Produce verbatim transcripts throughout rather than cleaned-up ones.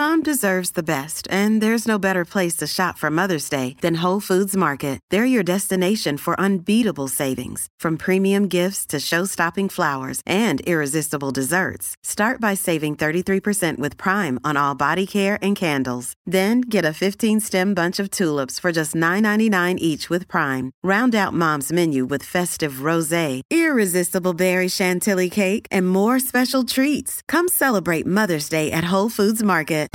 Mom deserves the best, and there's no better place to shop for Mother's Day than Whole Foods Market. They're your destination for unbeatable savings, from premium gifts to show-stopping flowers and irresistible desserts. Start by saving thirty-three percent with Prime on all body care and candles. Then get a fifteen-stem bunch of tulips for just nine ninety-nine each with Prime. Round out Mom's menu with festive rosé, irresistible berry chantilly cake, and more special treats. Come celebrate Mother's Day at Whole Foods Market.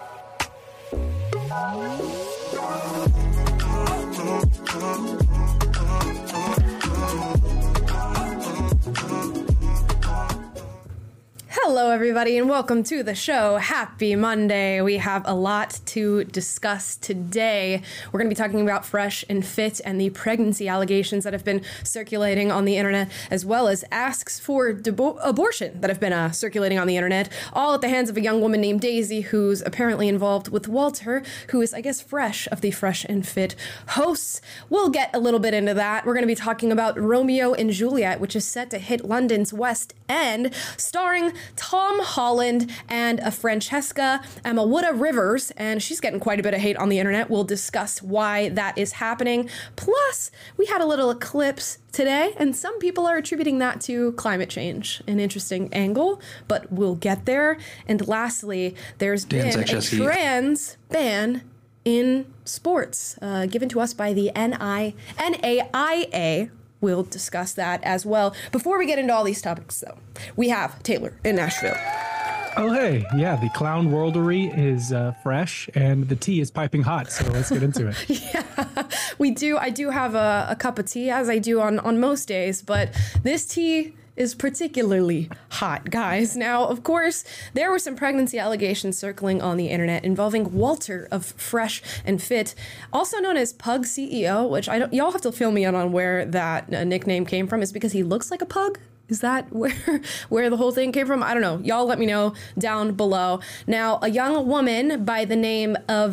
Hello, everybody, and welcome to the show. Happy Monday. We have a lot to discuss today. We're going to be talking about Fresh and Fit and the pregnancy allegations that have been circulating on the internet, as well as asks for debo- abortion that have been uh, circulating on the internet, all at the hands of a young woman named Daisy, who's apparently involved with Walter, who is, I guess, Fresh of the Fresh and Fit hosts. We'll get a little bit into that. We're going to be talking about Romeo and Juliet, which is set to hit London's West End, starring Tom Holland and a Francesca Amawuda-Rivers, and she's getting quite a bit of hate on the internet. We'll discuss why that is happening. Plus, we had a little eclipse today, and some people are attributing that to climate change. An interesting angle, but we'll get there. And lastly, there's Dan's been a trans ban in sports, uh, given to us by the N I N A I A. We'll discuss that as well. Before we get into all these topics, though, we have Taylor in Nashville. Oh, hey. Yeah, the clown worldery is uh, fresh and the tea is piping hot. So let's get into it. Yeah, we do. I do have a, a cup of tea, as I do on, on most days, but this tea is particularly hot, guys. Now, of course, there were some pregnancy allegations circling on the internet involving Walter of Fresh and Fit, also known as Pug C E O, which I don't, y'all have to fill me in on where that uh, nickname came from. Is because he looks like a pug? Is that where where the whole thing came from? I don't know. Y'all let me know down below. Now, a young woman by the name of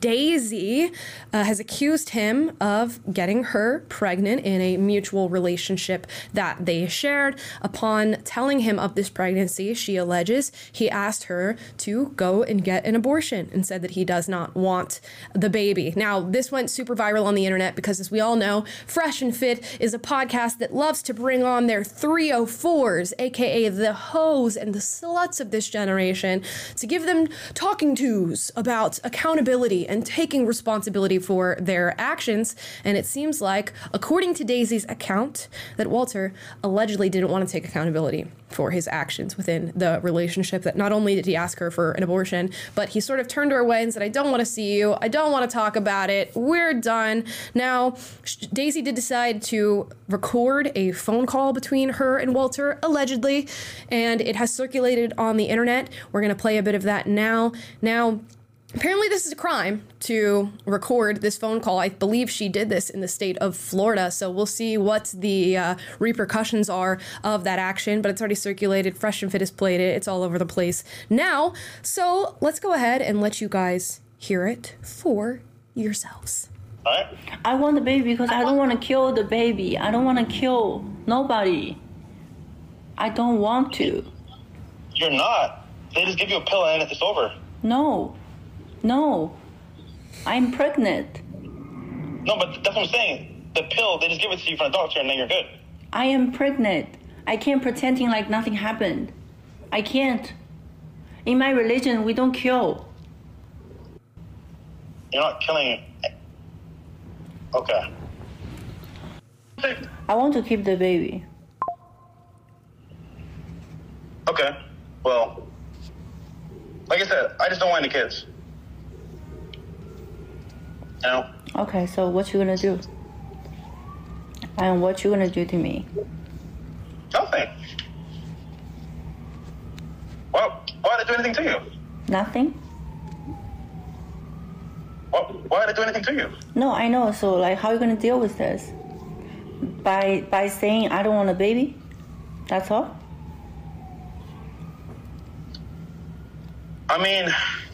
Daisy uh, has accused him of getting her pregnant in a mutual relationship that they shared. Upon telling him of this pregnancy, she alleges he asked her to go and get an abortion and said that he does not want the baby. Now, this went super viral on the internet because, as we all know, Fresh and Fit is a podcast that loves to bring on their three oh fours, aka the hoes and the sluts of this generation, to give them talking tos about accountability and taking responsibility for their actions. And it seems like, according to Daisy's account, that Walter allegedly didn't want to take accountability for his actions within the relationship. That not only did he ask her for an abortion, but he sort of turned her away and said, I don't want to see you. I don't want to talk about it. We're done. Now, Daisy did decide to record a phone call between her and Walter, allegedly, and it has circulated on the internet. We're going to play a bit of that now. Now, apparently this is a crime to record this phone call. I believe she did this in the state of Florida, so we'll see what the uh, repercussions are of that action, but it's already circulated. Fresh and Fit has played it. It's all over the place now. So let's go ahead and let you guys hear it for yourselves. Right. I want the baby because I don't want to kill the baby. I don't want to kill nobody. I don't want to. You're not. They just give you a pill and it's over. No. No. I'm pregnant. No, but that's what I'm saying. The pill, they just give it to you from a doctor and then you're good. I am pregnant. I can't pretending like nothing happened. I can't. In my religion, we don't kill. You're not killing. Okay. I want to keep the baby. Okay. Well, like I said, I just don't want any kids. You know? Okay, so what you gonna do? And what you gonna do to me? Nothing. Well, why did I do anything to you? Nothing? What, why did I do anything to you? No, I know. So, like, how are you gonna deal with this? By by saying I don't want a baby? That's all? I mean,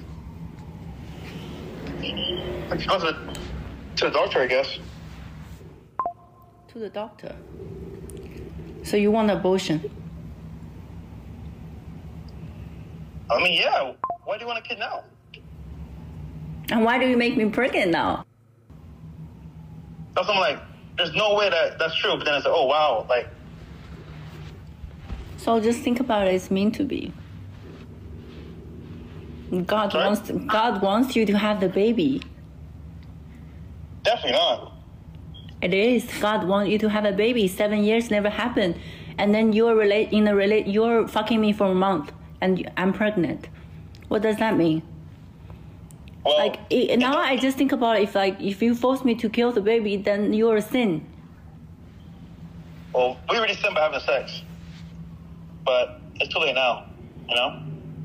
I could go to the, to the doctor, I guess. To the doctor. So you want abortion? I mean, yeah. Why do you want a kid now? And why do you make me pregnant now? So I'm like, there's no way that that's true. But then I said, oh, wow. Like, so just think about it. It's meant to be. God Sorry? wants God wants you to have the baby. Definitely not. It is. God wants you to have a baby. Seven years never happened, and then you're relate in a relate. You're fucking me for a month, and I'm pregnant. What does that mean? Well, Like it, now, I just think about it, if like if you force me to kill the baby, then you're a sin. well, we already sinned by having sex. But it's too late now, you know?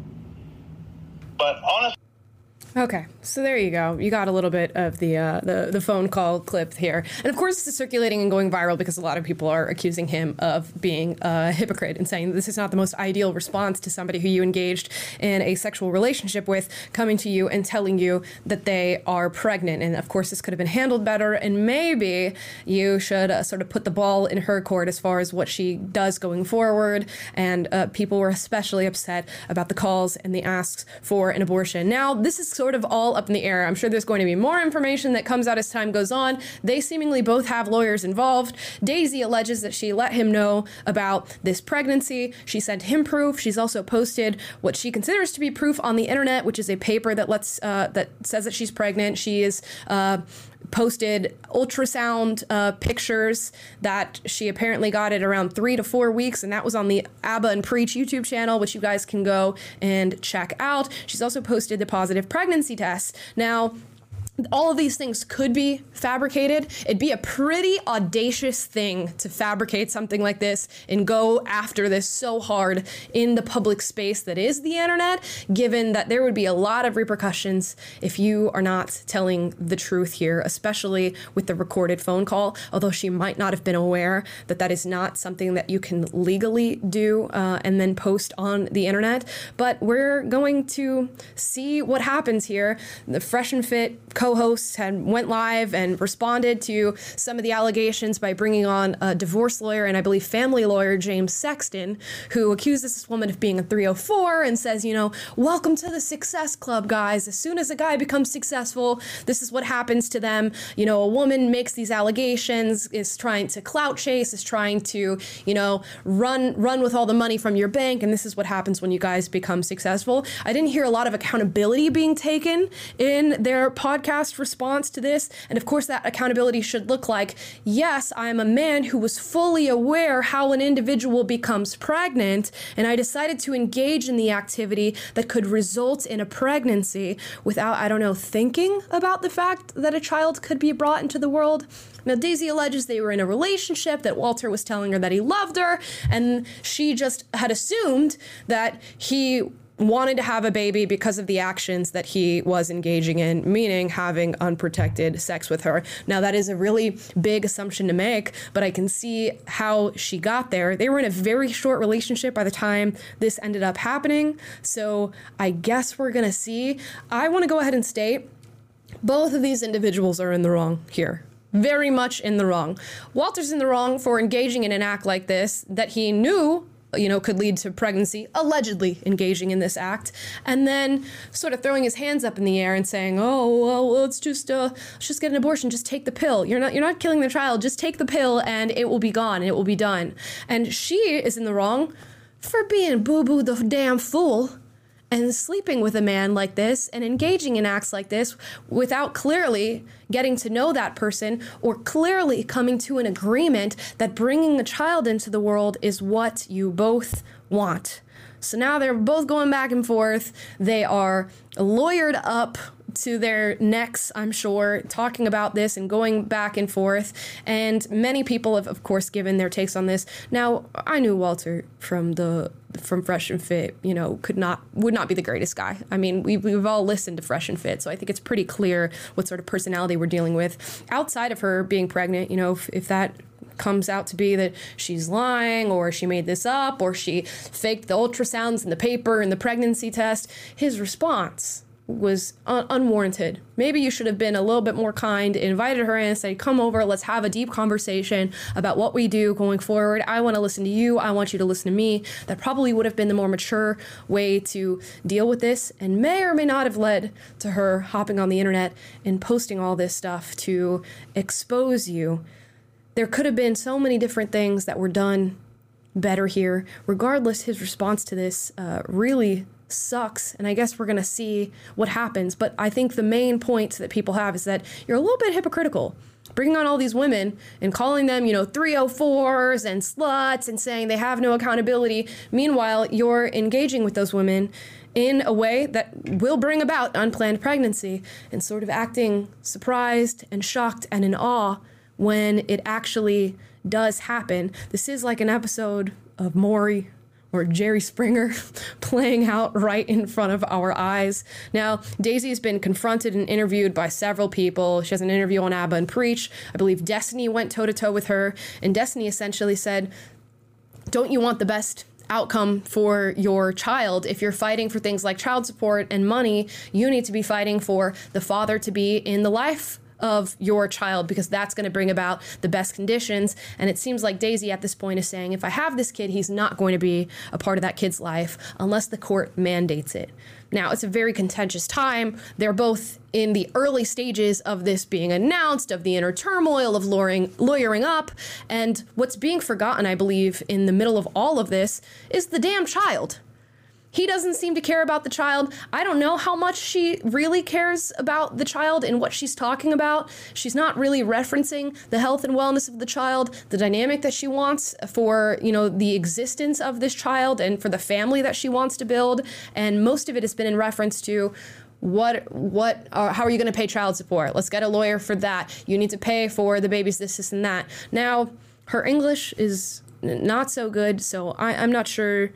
But honestly, Okay, so there you go. You got a little bit of the, uh, the the phone call clip here. And of course, this is circulating and going viral because a lot of people are accusing him of being a hypocrite and saying this is not the most ideal response to somebody who you engaged in a sexual relationship with coming to you and telling you that they are pregnant. And of course, this could have been handled better. And maybe you should uh, sort of put the ball in her court as far as what she does going forward. And uh, people were especially upset about the calls and the asks for an abortion. Now, this is sort of all up in the air. I'm sure there's going to be more information that comes out as time goes on. They seemingly both have lawyers involved. Daisy alleges that she let him know about this pregnancy. She sent him proof. She's also posted what she considers to be proof on the internet, which is a paper that lets uh, that says that she's pregnant. She is uh, posted ultrasound uh, pictures that she apparently got at around three to four weeks, and that was on the Abba and Preach YouTube channel, which you guys can go and check out. She's also posted the positive pregnancy tests. Now, all of these things could be fabricated. It'd be a pretty audacious thing to fabricate something like this and go after this so hard in the public space that is the internet, given that there would be a lot of repercussions if you are not telling the truth here, especially with the recorded phone call, although she might not have been aware that that is not something that you can legally do uh, and then post on the internet. But we're going to see what happens here. The Fresh and Fit co-hosts had went live and responded to some of the allegations by bringing on a divorce lawyer and I believe family lawyer James Sexton, who accuses this woman of being a three oh four and says, you know, welcome to the success club, guys. As soon as a guy becomes successful, this is what happens to them. You know, a woman makes these allegations, is trying to clout chase, is trying to, you know, run run with all the money from your bank, and this is what happens when you guys become successful. I didn't hear a lot of accountability being taken in their podcast response to this. And of course, that accountability should look like, yes, I'm a man who was fully aware how an individual becomes pregnant, and I decided to engage in the activity that could result in a pregnancy without, I don't know, thinking about the fact that a child could be brought into the world. Now, Daisy alleges they were in a relationship, that Walter was telling her that he loved her, and she just had assumed that he wanted to have a baby because of the actions that he was engaging in, meaning having unprotected sex with her. Now, that is a really big assumption to make, but I can see how she got there. They were in a very short relationship by the time this ended up happening, so I guess we're gonna see. I want to go ahead and state both of these individuals are in the wrong here. Very much in the wrong. Walter's in the wrong for engaging in an act like this that he knew, you know, could lead to pregnancy, allegedly engaging in this act, and then sort of throwing his hands up in the air and saying, oh, well, let's just, uh, let's just get an abortion, just take the pill. You're not, you're not killing the child, just take the pill and it will be gone, and it will be done. And she is in the wrong for being boo-boo the damn fool and sleeping with a man like this and engaging in acts like this without clearly getting to know that person or clearly coming to an agreement that bringing a child into the world is what you both want. So now they're both going back and forth. They are lawyered up to their necks, I'm sure, talking about this and going back and forth. And many people have, of course, given their takes on this. Now, I knew Walter from the from Fresh and Fit, you know, could not would not be the greatest guy. I mean, we, we've all listened to Fresh and Fit, so I think it's pretty clear what sort of personality we're dealing with. Outside of her being pregnant, you know, if, if that comes out to be that she's lying or she made this up or she faked the ultrasounds and the paper and the pregnancy test, his response was un- unwarranted. Maybe you should have been a little bit more kind, invited her in and said, come over, let's have a deep conversation about what we do going forward. I want to listen to you. I want you to listen to me. That probably would have been the more mature way to deal with this, and may or may not have led to her hopping on the internet and posting all this stuff to expose you. There could have been so many different things that were done better here. Regardless, his response to this uh, really sucks, and I guess we're gonna see what happens. But I think the main point that people have is that you're a little bit hypocritical, bringing on all these women and calling them, you know, three oh fours and sluts and saying they have no accountability. Meanwhile, you're engaging with those women in a way that will bring about unplanned pregnancy, and sort of acting surprised and shocked and in awe when it actually does happen. This is like an episode of Maury or Jerry Springer playing out right in front of our eyes. Now, Daisy has been confronted and interviewed by several people. She has an interview on Abba and Preach. I believe Destiny went toe-to-toe with her, and Destiny essentially said, don't you want the best outcome for your child? If you're fighting for things like child support and money, you need to be fighting for the father to be in the life of your child, because that's going to bring about the best conditions. And it seems like Daisy at this point is saying, if I have this kid, he's not going to be a part of that kid's life unless the court mandates it. Now, it's a very contentious time. They're both in the early stages of this being announced, of the inner turmoil of lawyering, lawyering up. And what's being forgotten, I believe, in the middle of all of this is the damn child. He doesn't seem to care about the child. I don't know how much she really cares about the child and what she's talking about. She's not really referencing the health and wellness of the child, the dynamic that she wants for, you know, the existence of this child and for the family that she wants to build. And most of it has been in reference to what, what, uh, how are you going to pay child support? Let's get a lawyer for that. You need to pay for the baby's this, this, and that. Now, her English is not so good, so I, I'm not sure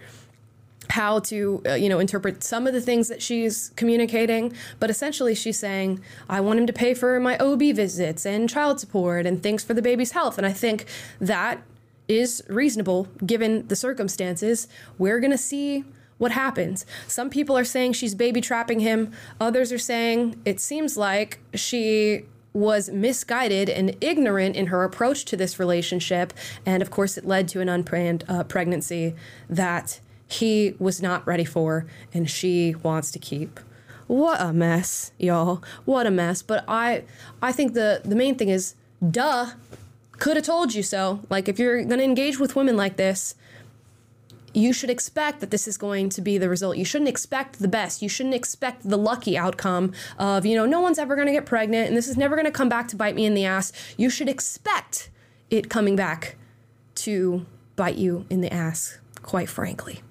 how to, uh, you know, interpret some of the things that she's communicating. But essentially she's saying, I want him to pay for my O B visits and child support and things for the baby's health. And I think that is reasonable given the circumstances. We're going to see what happens. Some people are saying she's baby trapping him. Others are saying it seems like she was misguided and ignorant in her approach to this relationship. And of course, it led to an unplanned uh, pregnancy that he was not ready for, and she wants to keep. What a mess, y'all. What a mess. But I I think the, the main thing is, duh, could have told you so. Like, if you're going to engage with women like this, you should expect that this is going to be the result. You shouldn't expect the best. You shouldn't expect the lucky outcome of, you know, no one's ever going to get pregnant, and this is never going to come back to bite me in the ass. You should expect it coming back to bite you in the ass, quite frankly.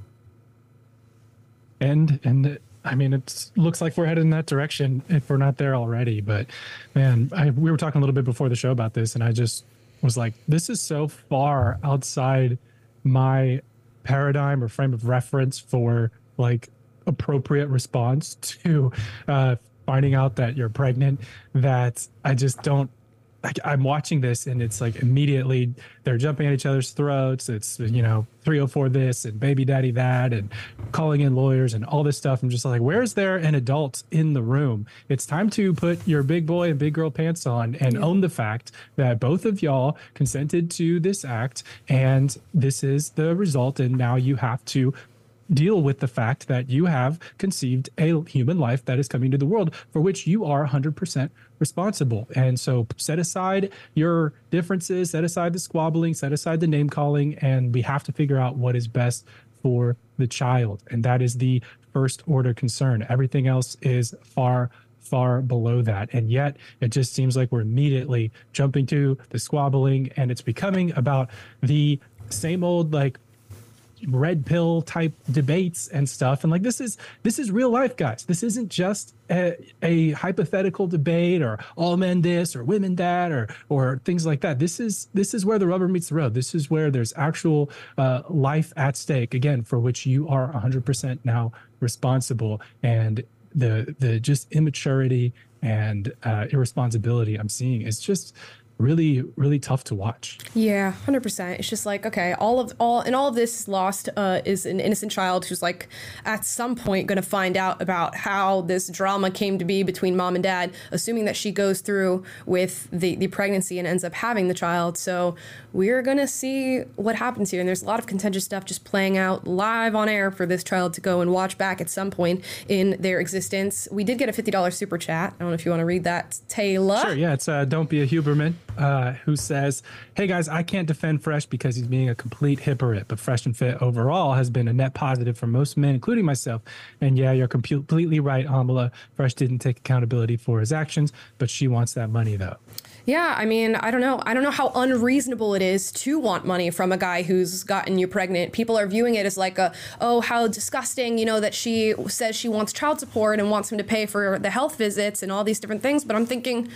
And, and I mean, it looks like we're headed in that direction if we're not there already. But man, I, we were talking a little bit before the show about this, and I just was like, this is so far outside my paradigm or frame of reference for like appropriate response to uh, finding out that you're pregnant, that I just don't, like, I'm watching this and it's like immediately they're jumping at each other's throats. It's, you know, three oh four this and baby daddy that and calling in lawyers and all this stuff. I'm just like, where's there an adult in the room? It's time to put your big boy and big girl pants on and yeah. own the fact that both of y'all consented to this act and this is the result. And now you have to deal with the fact that you have conceived a human life that is coming to the world for which you are one hundred percent responsible. And so set aside your differences, set aside the squabbling, set aside the name calling, and we have to figure out what is best for the child. And that is the first order concern. Everything else is far, far below that. And yet it just seems like we're immediately jumping to the squabbling, and it's becoming about the same old, like, red pill type debates and stuff. And like, this is this is real life, guys. This isn't just a, a hypothetical debate or all men this or women that or or things like that. This is this is where the rubber meets the road. This is where there's actual uh, life at stake, again, for which you are one hundred percent now responsible. And the the just immaturity and uh, irresponsibility I'm seeing is just really, really tough to watch. Yeah, one hundred percent. It's just like, okay, all of all and all of this lost uh, is an innocent child who's like at some point going to find out about how this drama came to be between mom and dad, assuming that she goes through with the, the pregnancy and ends up having the child. So we're going to see what happens here. And there's a lot of contentious stuff just playing out live on air for this child to go and watch back at some point in their existence. We did get a fifty dollars super chat. I don't know if you want to read that, Taylor. Sure, yeah, it's uh, Don't Be a Huberman. Uh, who says, hey guys, I can't defend Fresh because he's being a complete hypocrite, but Fresh and Fit overall has been a net positive for most men, including myself. And yeah, you're completely right, Amala. Fresh didn't take accountability for his actions, but she wants that money though. Yeah, I mean, I don't know. I don't know how unreasonable it is to want money from a guy who's gotten you pregnant. People are viewing it as like a, oh, how disgusting, you know, that she says she wants child support and wants him to pay for the health visits and all these different things. But I'm thinking,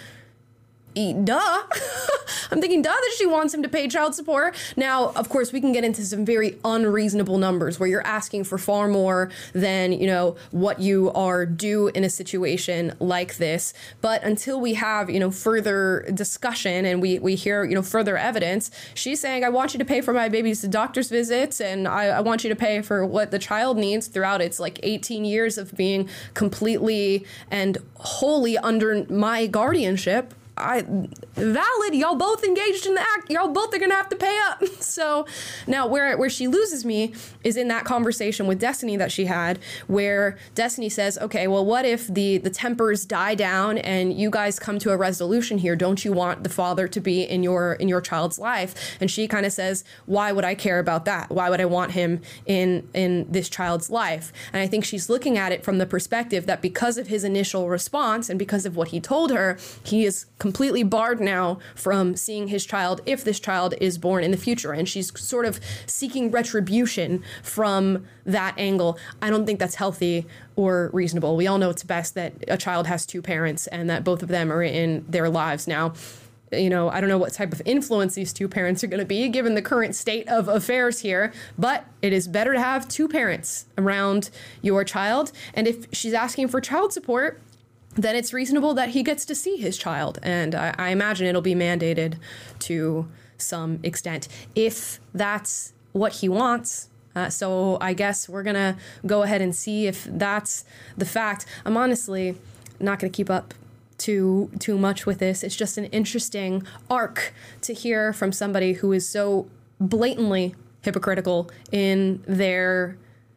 duh. I'm thinking, duh, that she wants him to pay child support. Now, of course, we can get into some very unreasonable numbers where you're asking for far more than, you know, what you are due in a situation like this. But until we have, you know, further discussion and we, we hear, you know, further evidence, she's saying, I want you to pay for my baby's doctor's visits and I, I want you to pay for what the child needs throughout its like eighteen years of being completely and wholly under my guardianship. I valid. Y'all both engaged in the act. Y'all both are gonna have to pay up. So now where where she loses me is in that conversation with Destiny that she had, where Destiny says, okay, well, what if the the tempers die down and you guys come to a resolution here? Don't you want the father to be in your in your child's life? And she kind of says, why would I care about that? Why would I want him in in this child's life? And I think she's looking at it from the perspective that because of his initial response and because of what he told her, he is completely barred now from seeing his child if this child is born in the future. And she's sort of seeking retribution from that angle. I don't think that's healthy or reasonable. We all know it's best that a child has two parents and that both of them are in their lives now. You know, I don't know what type of influence these two parents are going to be given the current state of affairs here, but it is better to have two parents around your child. And if she's asking for child support, then it's reasonable that he gets to see his child. And I, I imagine it'll be mandated to some extent if that's what he wants. Uh, so I guess we're going to go ahead and see if that's the fact. I'm honestly not going to keep up too too much with this. It's just an interesting arc to hear from somebody who is so blatantly hypocritical in their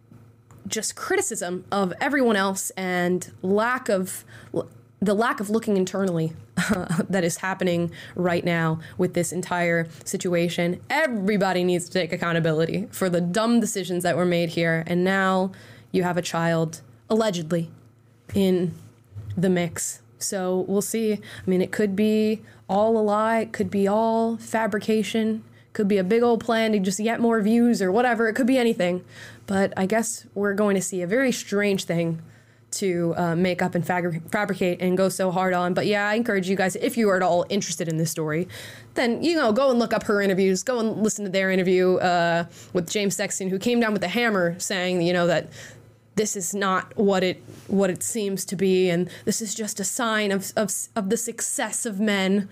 just criticism of everyone else and lack of the lack of looking internally uh, that is happening right now with this entire situation. Everybody needs to take accountability for the dumb decisions that were made here. And now you have a child allegedly in the mix. So we'll see. I mean, it could be all a lie. It could be all fabrication. Could be a big old plan to just get more views or whatever. It could be anything. But I guess we're going to see a very strange thing to uh, make up and fabri- fabricate and go so hard on. But yeah, I encourage you guys, if you are at all interested in this story, then, you know, go and look up her interviews. Go and listen to their interview uh, with James Sexton, who came down with a hammer saying, you know, that this is not what it what it seems to be. And this is just a sign of of, of the success of men.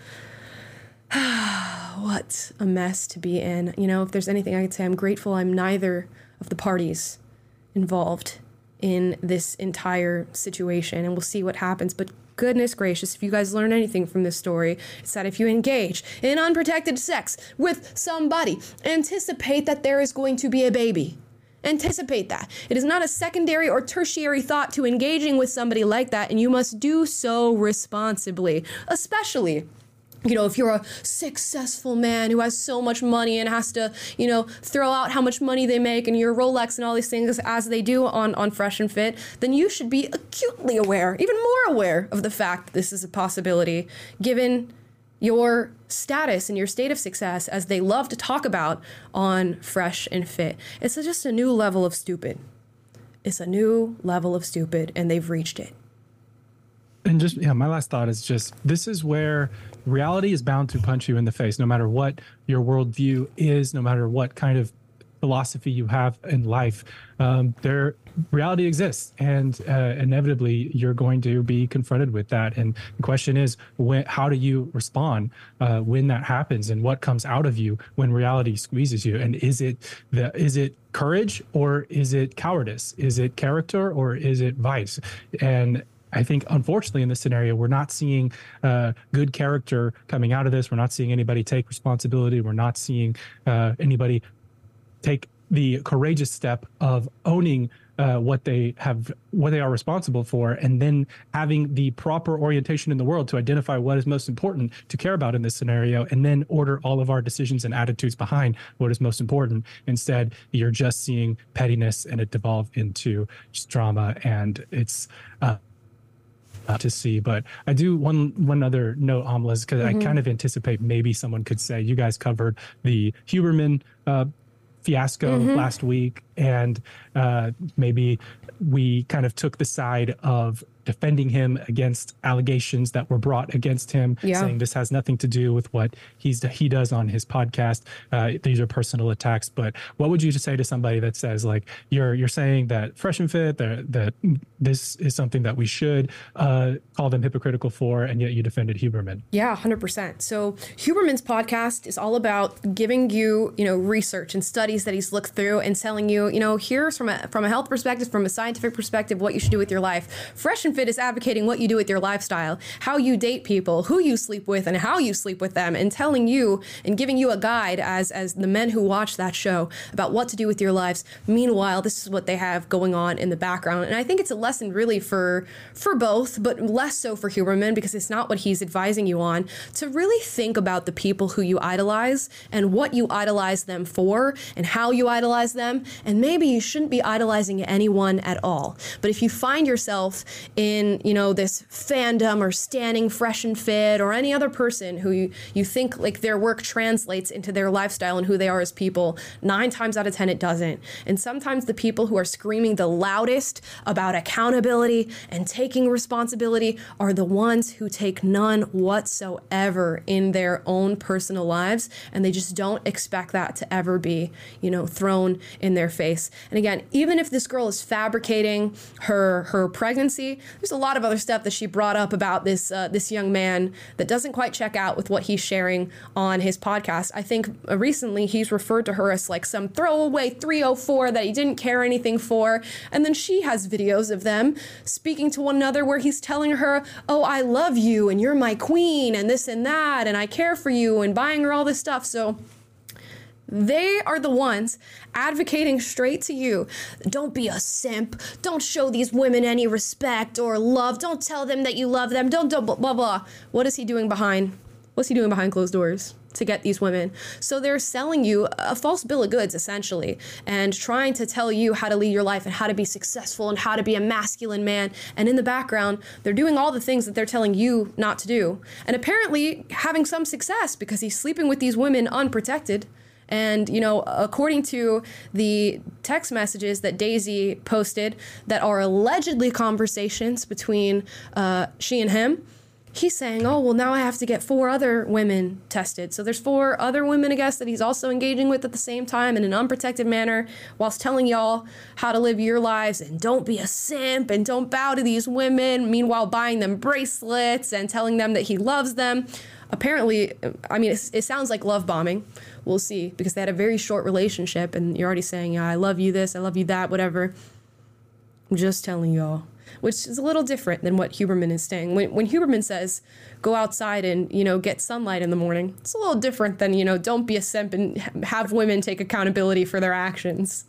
What a mess to be in. You know, if there's anything I could say, I'm grateful I'm neither of the parties involved in this entire situation, and we'll see what happens. But goodness gracious, if you guys learn anything from this story, it's that if you engage in unprotected sex with somebody, anticipate that there is going to be a baby. Anticipate that. It is not a secondary or tertiary thought to engaging with somebody like that, and you must do so responsibly, especially, you know, if you're a successful man who has so much money and has to, you know, throw out how much money they make and your Rolex and all these things as they do on, on Fresh and Fit, then you should be acutely aware, even more aware of the fact that this is a possibility, given your status and your state of success, as they love to talk about on Fresh and Fit. It's just a new level of stupid. It's a new level of stupid, and they've reached it. And just, yeah, my last thought is just, this is where reality is bound to punch you in the face, no matter what your worldview is, no matter what kind of philosophy you have in life, um, there reality exists, and uh, inevitably you're going to be confronted with that. And the question is, when, how do you respond uh, when that happens, and what comes out of you when reality squeezes you? And is it the is it courage, or is it cowardice? Is it character, or is it vice? And I think, unfortunately, in this scenario, we're not seeing uh, good character coming out of this. We're not seeing anybody take responsibility. We're not seeing uh, anybody take the courageous step of owning uh, what they have, what they are responsible for, and then having the proper orientation in the world to identify what is most important to care about in this scenario, and then order all of our decisions and attitudes behind what is most important. Instead, you're just seeing pettiness, and it devolved into just drama, and it's uh, to see. But I do one one other note, Amala, because mm-hmm. I kind of anticipate maybe someone could say, you guys covered the Huberman uh, fiasco mm-hmm. last week, and uh, maybe we kind of took the side of defending him against allegations that were brought against him, yeah. saying this has nothing to do with what he's he does on his podcast. Uh, these are personal attacks. But what would you say to somebody that says, like, you're you're saying that Fresh and Fit, that, that this is something that we should uh, call them hypocritical for, and yet you defended Huberman? Yeah, one hundred percent. So Huberman's podcast is all about giving you, you know, research and studies that he's looked through and telling you, you know, here's from a from a health perspective, from a scientific perspective, what you should do with your life. Fresh and Fit is advocating what you do with your lifestyle, how you date people, who you sleep with, and how you sleep with them, and telling you and giving you a guide as as the men who watch that show about what to do with your lives. Meanwhile, this is what they have going on in the background. And I think it's a lesson really for for both, but less so for Huberman, because it's not what he's advising you on, to really think about the people who you idolize and what you idolize them for and how you idolize them. And maybe you shouldn't be idolizing anyone at all. But if you find yourself in, you know, this fandom or standing Fresh and Fit or any other person who you, you think like their work translates into their lifestyle and who they are as people, nine times out of ten it doesn't. And sometimes the people who are screaming the loudest about accountability and taking responsibility are the ones who take none whatsoever in their own personal lives, and they just don't expect that to ever be, you know, thrown in their face. And again, even if this girl is fabricating her her pregnancy, there's a lot of other stuff that she brought up about this uh, this young man that doesn't quite check out with what he's sharing on his podcast. I think uh, recently he's referred to her as like some throwaway three oh four that he didn't care anything for. And then she has videos of them speaking to one another where he's telling her, oh, I love you and you're my queen and this and that and I care for you, and buying her all this stuff. So they are the ones advocating straight to you. Don't be a simp. Don't show these women any respect or love. Don't tell them that you love them. Don't, don't blah, blah, blah. What is he doing behind? What's he doing behind closed doors to get these women? So they're selling you a false bill of goods, essentially, and trying to tell you how to lead your life and how to be successful and how to be a masculine man. And in the background, they're doing all the things that they're telling you not to do. And apparently having some success because he's sleeping with these women unprotected. And, you know, according to the text messages that Daisy posted that are allegedly conversations between uh, she and him, he's saying, oh, well, now I have to get four other women tested. So there's four other women, I guess, that he's also engaging with at the same time in an unprotected manner, whilst telling y'all how to live your lives and don't be a simp and don't bow to these women, meanwhile buying them bracelets and telling them that he loves them. Apparently, I mean, it, it sounds like love bombing. We'll see, because they had a very short relationship and you're already saying, yeah, I love you this, I love you that, whatever. I'm just telling y'all. Which is a little different than what Huberman is saying. When, when Huberman says, go outside and, you know, get sunlight in the morning, it's a little different than, you know, don't be a simp and have women take accountability for their actions.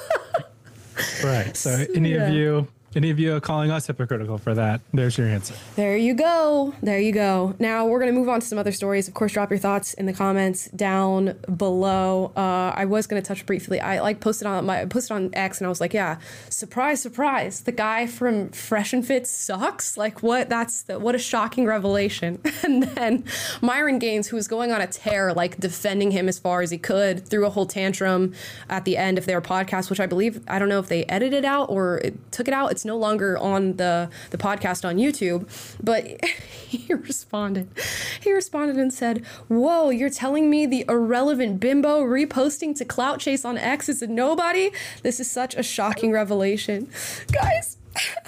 Right. So any yeah. of you... Any of you are calling us hypocritical for that? There's your answer. There you go. There you go. Now we're going to move on to some other stories. Of course, drop your thoughts in the comments down below. Uh, I was going to touch briefly. I like posted on my posted on X, and I was like, yeah, surprise, surprise. The guy from Fresh and Fit sucks. Like, what? That's the, what a shocking revelation. And then Myron Gaines, who was going on a tear, like defending him as far as he could, threw a whole tantrum at the end of their podcast, which I believe, I don't know if they edited it out or it took it out. It's no longer on the, the podcast on YouTube, but he responded. He responded and said, whoa, you're telling me the irrelevant bimbo reposting to clout chase on X is a nobody? This is such a shocking revelation. Guys,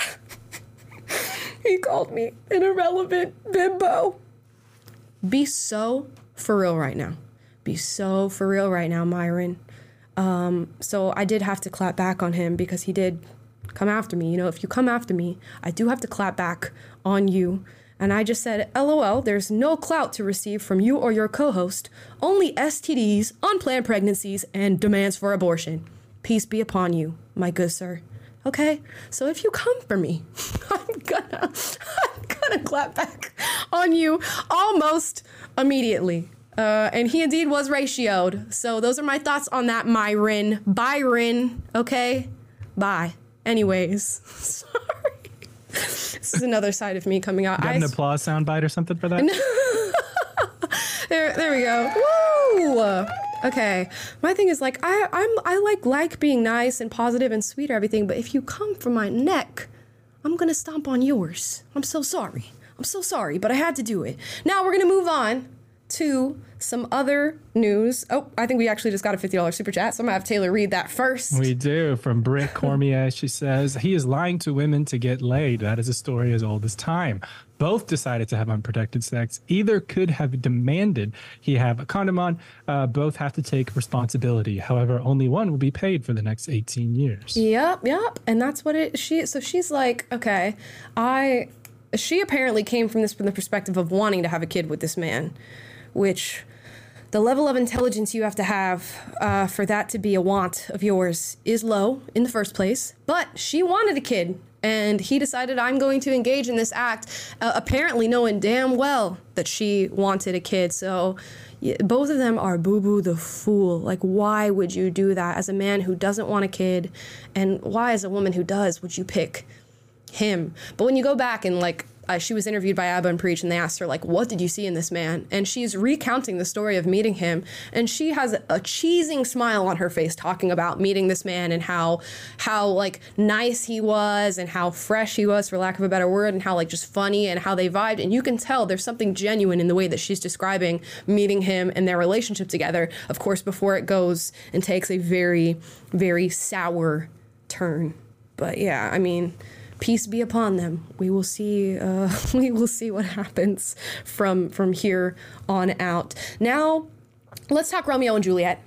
he called me an irrelevant bimbo. Be so for real right now. Be so for real right now, Myron. Um, so I did have to clap back on him because he did come after me. You know, if you come after me, I do have to clap back on you. And I just said, LOL, there's no clout to receive from you or your co-host. Only S T Ds, unplanned pregnancies, and demands for abortion. Peace be upon you, my good sir. Okay? So if you come for me, I'm gonna, I'm gonna clap back on you almost immediately. Uh, and he indeed was ratioed. So those are my thoughts on that, Myron. Byron, okay? Bye. Anyways, sorry. This is another side of me coming out. Got I an applause soundbite or something for that? there, there we go. Woo! Okay. My thing is like I, I'm I like like being nice and positive and sweet or everything, but if you come for my neck, I'm gonna stomp on yours. I'm so sorry. I'm so sorry, but I had to do it. Now we're gonna move on to some other news. Oh, I think we actually just got a fifty dollars super chat, so I'm gonna have Taylor read that first. We do. From Britt Cormier, she says, he is lying to women to get laid. That is a story as old as time. Both decided to have unprotected sex. Either could have demanded he have a condom on. Uh, both have to take responsibility. However, only one will be paid for the next eighteen years. Yep, yep. And that's what it, she, so she's like, okay, I, she apparently came from this, from the perspective of wanting to have a kid with this man, which the level of intelligence you have to have uh, for that to be a want of yours is low in the first place. But she wanted a kid, and he decided, I'm going to engage in this act, uh, apparently knowing damn well that she wanted a kid. So yeah, both of them are boo-boo the fool. Like, why would you do that as a man who doesn't want a kid? And why, as a woman who does, would you pick him? But when you go back and, like, Uh, she was interviewed by Abba and Preach, and they asked her, like, what did you see in this man? And she's recounting the story of meeting him, and she has a cheesing smile on her face talking about meeting this man and how, how like, nice he was and how fresh he was, for lack of a better word, and how, like, just funny and how they vibed. And you can tell there's something genuine in the way that she's describing meeting him and their relationship together, of course, before it goes and takes a very, very sour turn. But, yeah, I mean, peace be upon them. We will see. Uh, we will see what happens from from here on out. Now, let's talk Romeo and Juliet.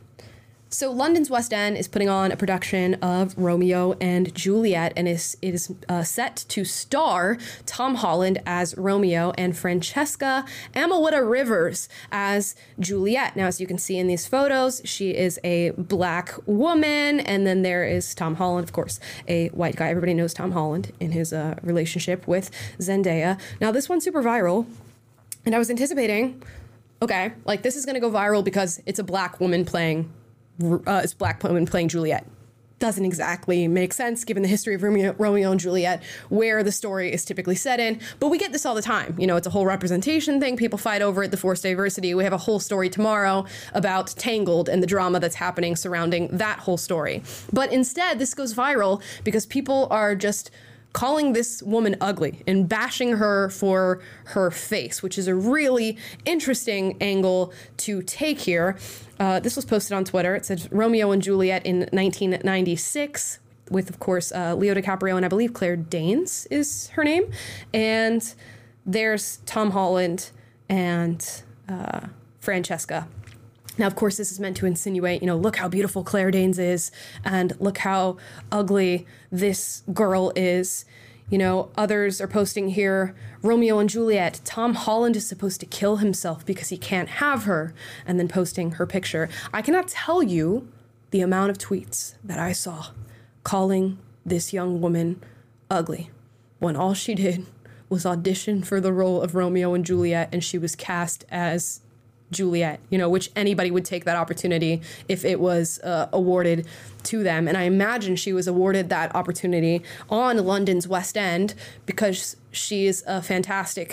So London's West End is putting on a production of Romeo and Juliet, and is it is uh, set to star Tom Holland as Romeo and Francesca Amawita Rivers as Juliet. Now, as you can see in these photos, she is a black woman, and then there is Tom Holland, of course, a white guy. Everybody knows Tom Holland in his uh, relationship with Zendaya. Now, this one's super viral, and I was anticipating, okay, like this is going to go viral because it's a black woman playing Uh, it's black woman playing Juliet. Doesn't exactly make sense given the history of Romeo, Romeo and Juliet, where the story is typically set in. But we get this all the time. You know, it's a whole representation thing. People fight over it, the forced diversity. We have a whole story tomorrow about Tangled and the drama that's happening surrounding that whole story. But instead, this goes viral because people are just calling this woman ugly and bashing her for her face, which is a really interesting angle to take here. Uh, this was posted on Twitter. It said Romeo and Juliet in nineteen ninety-six, with, of course, uh, Leo DiCaprio and I believe Claire Danes is her name. And there's Tom Holland and uh, Francesca. Now, of course, this is meant to insinuate, you know, look how beautiful Claire Danes is, and look how ugly this girl is. You know, others are posting here, Romeo and Juliet, Tom Holland is supposed to kill himself because he can't have her, and then posting her picture. I cannot tell you the amount of tweets that I saw calling this young woman ugly, when all she did was audition for the role of Romeo and Juliet, and she was cast as Juliet, you know, which anybody would take that opportunity if it was uh, awarded to them. And I imagine she was awarded that opportunity on London's West End because she is a fantastic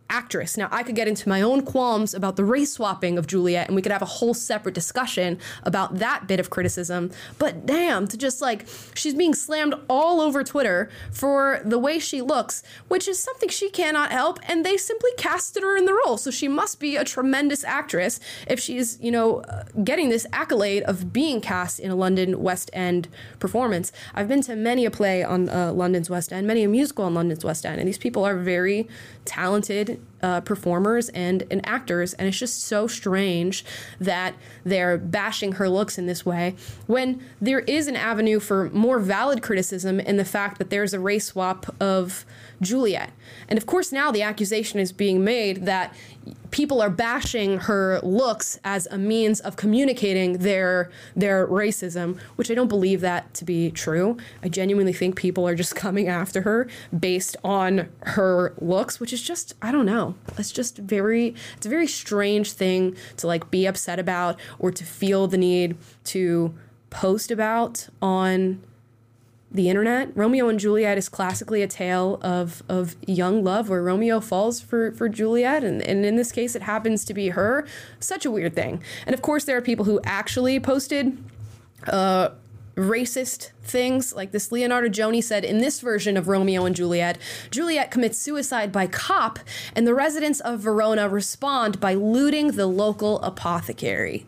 actress. Now, I could get into my own qualms about the race swapping of Juliet, and we could have a whole separate discussion about that bit of criticism. But damn, to just like, she's being slammed all over Twitter for the way she looks, which is something she cannot help, and they simply casted her in the role. So she must be a tremendous actress if she's, you know, uh, getting this accolade of being cast in a London West End performance. I've been to many a play on uh, London's West End, many a musical on London's West End, and these people are very talented uh, performers and, and actors, and it's just so strange that they're bashing her looks in this way when there is an avenue for more valid criticism in the fact that there's a race swap of Juliet. And of course now the accusation is being made that people are bashing her looks as a means of communicating their their racism, which I don't believe that to be true. I genuinely think people are just coming after her based on her looks, which is just, I don't know. It's just very, it's a very strange thing to like be upset about or to feel the need to post about on the internet. Romeo and Juliet is classically a tale of of young love where Romeo falls for, for Juliet, and, and in this case it happens to be her. Such a weird thing. And of course there are people who actually posted uh, racist things, like this Leonardo Joni said, in this version of Romeo and Juliet, Juliet commits suicide by cop, and the residents of Verona respond by looting the local apothecary.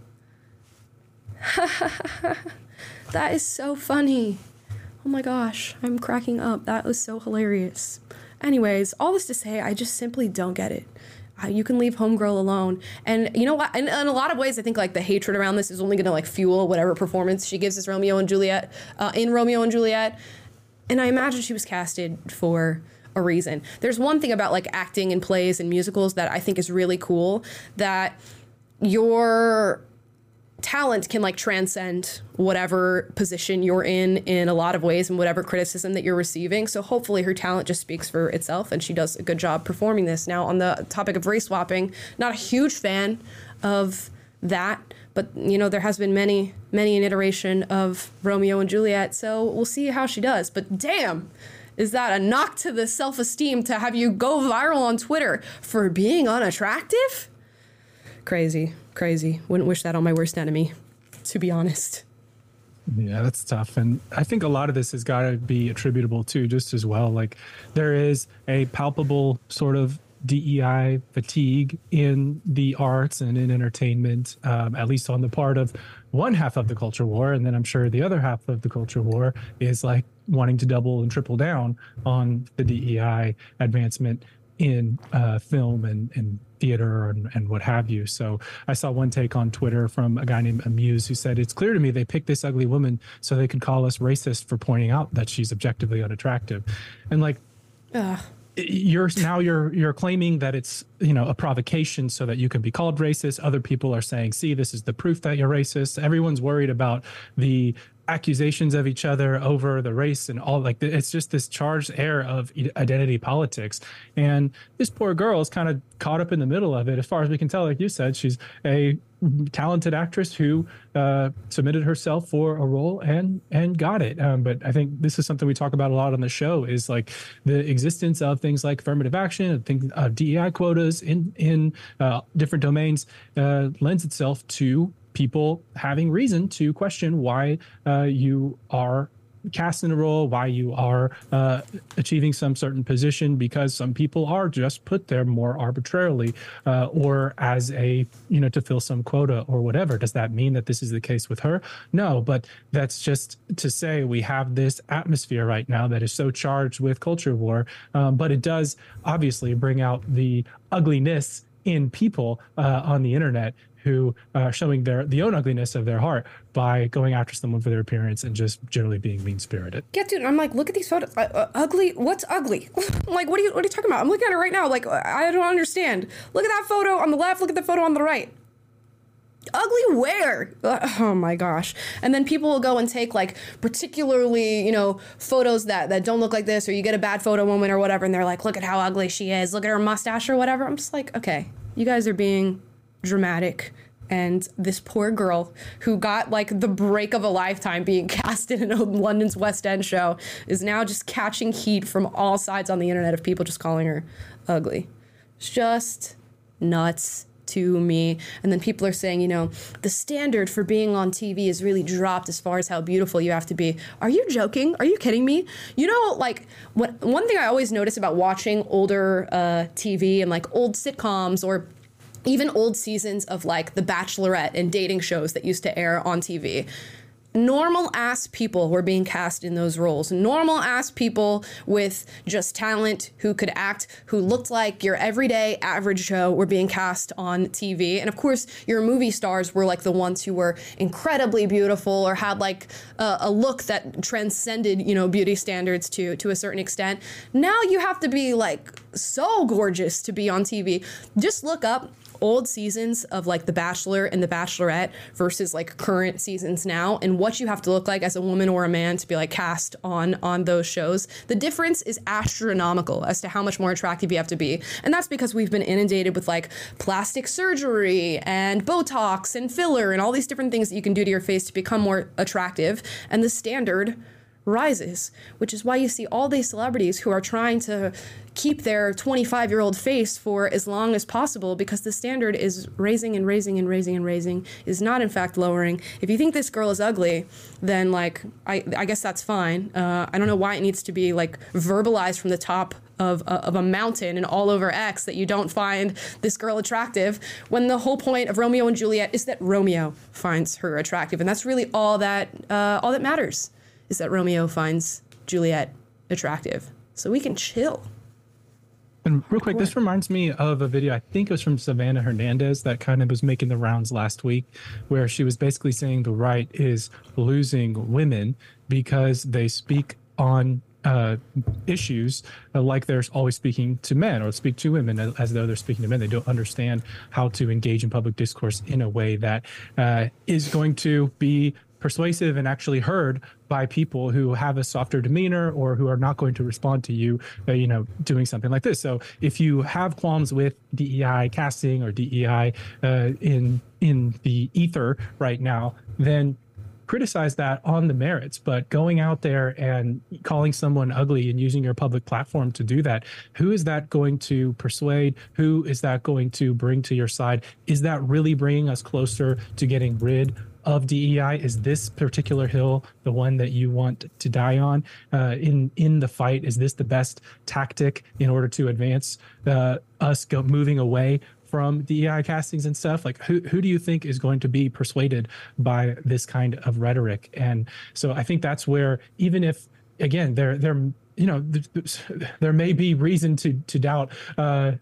That is so funny. Oh my gosh, I'm cracking up. That was so hilarious. Anyways, all this to say, I just simply don't get it. Uh, you can leave Homegirl alone. And you know what? In, in a lot of ways, I think like the hatred around this is only going to like fuel whatever performance she gives as Romeo and Juliet, uh, in Romeo and Juliet. And I imagine she was casted for a reason. There's one thing about like acting in plays and musicals that I think is really cool, that your talent can like transcend whatever position you're in in a lot of ways and whatever criticism that you're receiving. So hopefully her talent just speaks for itself and she does a good job performing this. Now on the topic of race swapping, not a huge fan of that, but you know, there has been many, many an iteration of Romeo and Juliet. So we'll see how she does. But damn, is that a knock to the self-esteem to have you go viral on Twitter for being unattractive? Crazy, crazy. Wouldn't wish that on my worst enemy, to be honest. Yeah, that's tough. And I think a lot of this has got to be attributable to just as well. Like there is a palpable sort of D E I fatigue in the arts and in entertainment, um, at least on the part of one half of the culture war. And then I'm sure the other half of the culture war is like wanting to double and triple down on the D E I advancement in uh, film and, and theater and, and what have you. So I saw one take on Twitter from a guy named Amuse who said, "It's clear to me they picked this ugly woman so they could call us racist for pointing out that she's objectively unattractive." And like, Ugh. you're now you're you're claiming that it's, you know, a provocation so that you can be called racist. Other people are saying, see, this is the proof that you're racist. Everyone's worried about the accusations of each other over the race and all, like it's just this charged air of identity politics. And this poor girl is kind of caught up in the middle of it. As far as we can tell, like you said, she's a talented actress who uh, submitted herself for a role and and got it. Um, but I think this is something we talk about a lot on the show, is like the existence of things like affirmative action and things, uh, D E I quotas in, in uh, different domains uh, lends itself to people having reason to question why uh, you are cast in a role, why you are uh, achieving some certain position, because some people are just put there more arbitrarily uh, or as a, you know, to fill some quota or whatever. Does that mean that this is the case with her? No, but that's just to say we have this atmosphere right now that is so charged with culture war, um, but it does obviously bring out the ugliness in people uh, on the internet who are showing their the own ugliness of their heart by going after someone for their appearance and just generally being mean-spirited. Yeah, dude, I'm like, look at these photos. Uh, uh, ugly? What's ugly? Like, what are you what are you talking about? I'm looking at it right now. Like, I don't understand. Look at that photo on the left. Look at the photo on the right. Ugly where? Uh, oh my gosh. And then people will go and take like particularly, you know, photos that, that don't look like this, or you get a bad photo moment or whatever, and they're like, look at how ugly she is. Look at her mustache or whatever. I'm just like, okay, you guys are being dramatic. And this poor girl who got like the break of a lifetime being cast in a London's West End show is now just catching heat from all sides on the internet of people just calling her ugly. It's just nuts to me. And then people are saying, you know, the standard for being on T V is really dropped as far as how beautiful you have to be. Are you joking? Are you kidding me? You know, like, what, one thing I always notice about watching older uh, T V and like old sitcoms or even old seasons of like The Bachelorette and dating shows that used to air on T V, normal ass people were being cast in those roles. Normal ass people with just talent who could act, who looked like your everyday average Joe were being cast on T V. And of course, your movie stars were like the ones who were incredibly beautiful or had like a, a look that transcended, you know, beauty standards to, to a certain extent. Now you have to be like so gorgeous to be on T V. Just look up old seasons of like The Bachelor and The Bachelorette versus like current seasons now, and what you have to look like as a woman or a man to be like cast on on those shows. The difference is astronomical as to how much more attractive you have to be. And that's because we've been inundated with like plastic surgery and Botox and filler and all these different things that you can do to your face to become more attractive. And the standard rises, which is why you see all these celebrities who are trying to keep their twenty-five-year-old face for as long as possible, because the standard is raising and raising and raising and raising, is not in fact lowering. If you think this girl is ugly, then like I, I guess that's fine. Uh, I don't know why it needs to be like verbalized from the top of uh, of a mountain and all over X that you don't find this girl attractive, when the whole point of Romeo and Juliet is that Romeo finds her attractive, and that's really all that uh, all that matters. Is that Romeo finds Juliet attractive. So we can chill. And real quick, this reminds me of a video, I think it was from Savannah Hernandez, that kind of was making the rounds last week, where she was basically saying the right is losing women because they speak on uh, issues uh, like they're always speaking to men, or speak to women as, as though they're speaking to men. They don't understand how to engage in public discourse in a way that uh, is going to be persuasive and actually heard by people who have a softer demeanor or who are not going to respond to you, uh, you know, doing something like this. So if you have qualms with D E I casting or D E I uh, in in the ether right now, then criticize that on the merits. But going out there and calling someone ugly and using your public platform to do that, who is that going to persuade? Who is that going to bring to your side? Is that really bringing us closer to getting rid of D E I? Is this particular hill the one that you want to die on uh, in in the fight? Is this the best tactic in order to advance uh, us go, moving away from D E I castings and stuff? Like, who who do you think is going to be persuaded by this kind of rhetoric? And so I think that's where, even if, again, there there you know there may be reason to to doubt uh,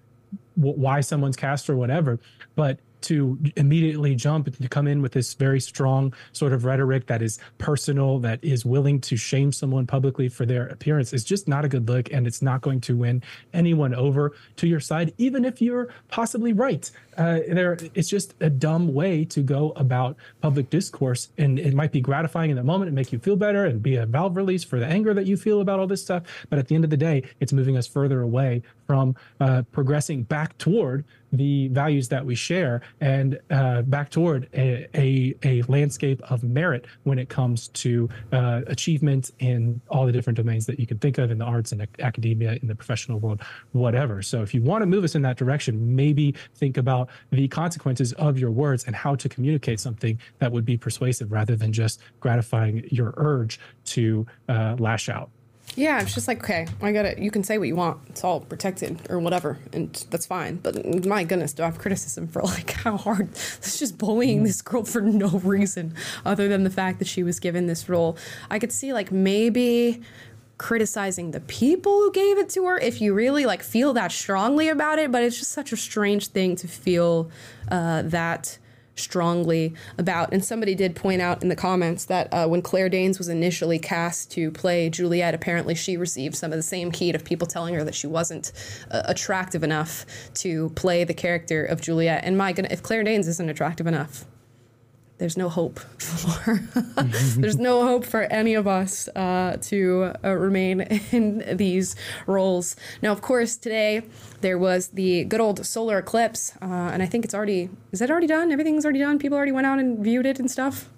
why someone's cast or whatever, but to immediately jump and to come in with this very strong sort of rhetoric that is personal, that is willing to shame someone publicly for their appearance, is just not a good look, and it's not going to win anyone over to your side, even if you're possibly right. Uh, there, it's just a dumb way to go about public discourse, and it might be gratifying in the moment and make you feel better and be a valve release for the anger that you feel about all this stuff. But at the end of the day, it's moving us further away from uh, progressing back toward the values that we share, and uh, back toward a, a, a landscape of merit when it comes to uh, achievement in all the different domains that you can think of in the arts and academia, in the professional world, whatever. So if you want to move us in that direction, maybe think about the consequences of your words and how to communicate something that would be persuasive rather than just gratifying your urge to uh, lash out. Yeah, it's just like, okay, I got it. You can say what you want. It's all protected or whatever, and that's fine. But my goodness, do I have criticism for like how hard it's just bullying this girl for no reason other than the fact that she was given this role. I could see like maybe criticizing the people who gave it to her if you really like feel that strongly about it, but it's just such a strange thing to feel uh, that strongly about. And somebody did point out in the comments that uh, when Claire Danes was initially cast to play Juliet, apparently she received some of the same heat of people telling her that she wasn't uh, attractive enough to play the character of Juliet. And my goodness, if Claire Danes isn't attractive enough, there's no hope for there's no hope for any of us uh, to uh, remain in these roles. Now, of course, today there was the good old solar eclipse, uh, and I think it's already is that already done? Everything's already done. People already went out and viewed it and stuff.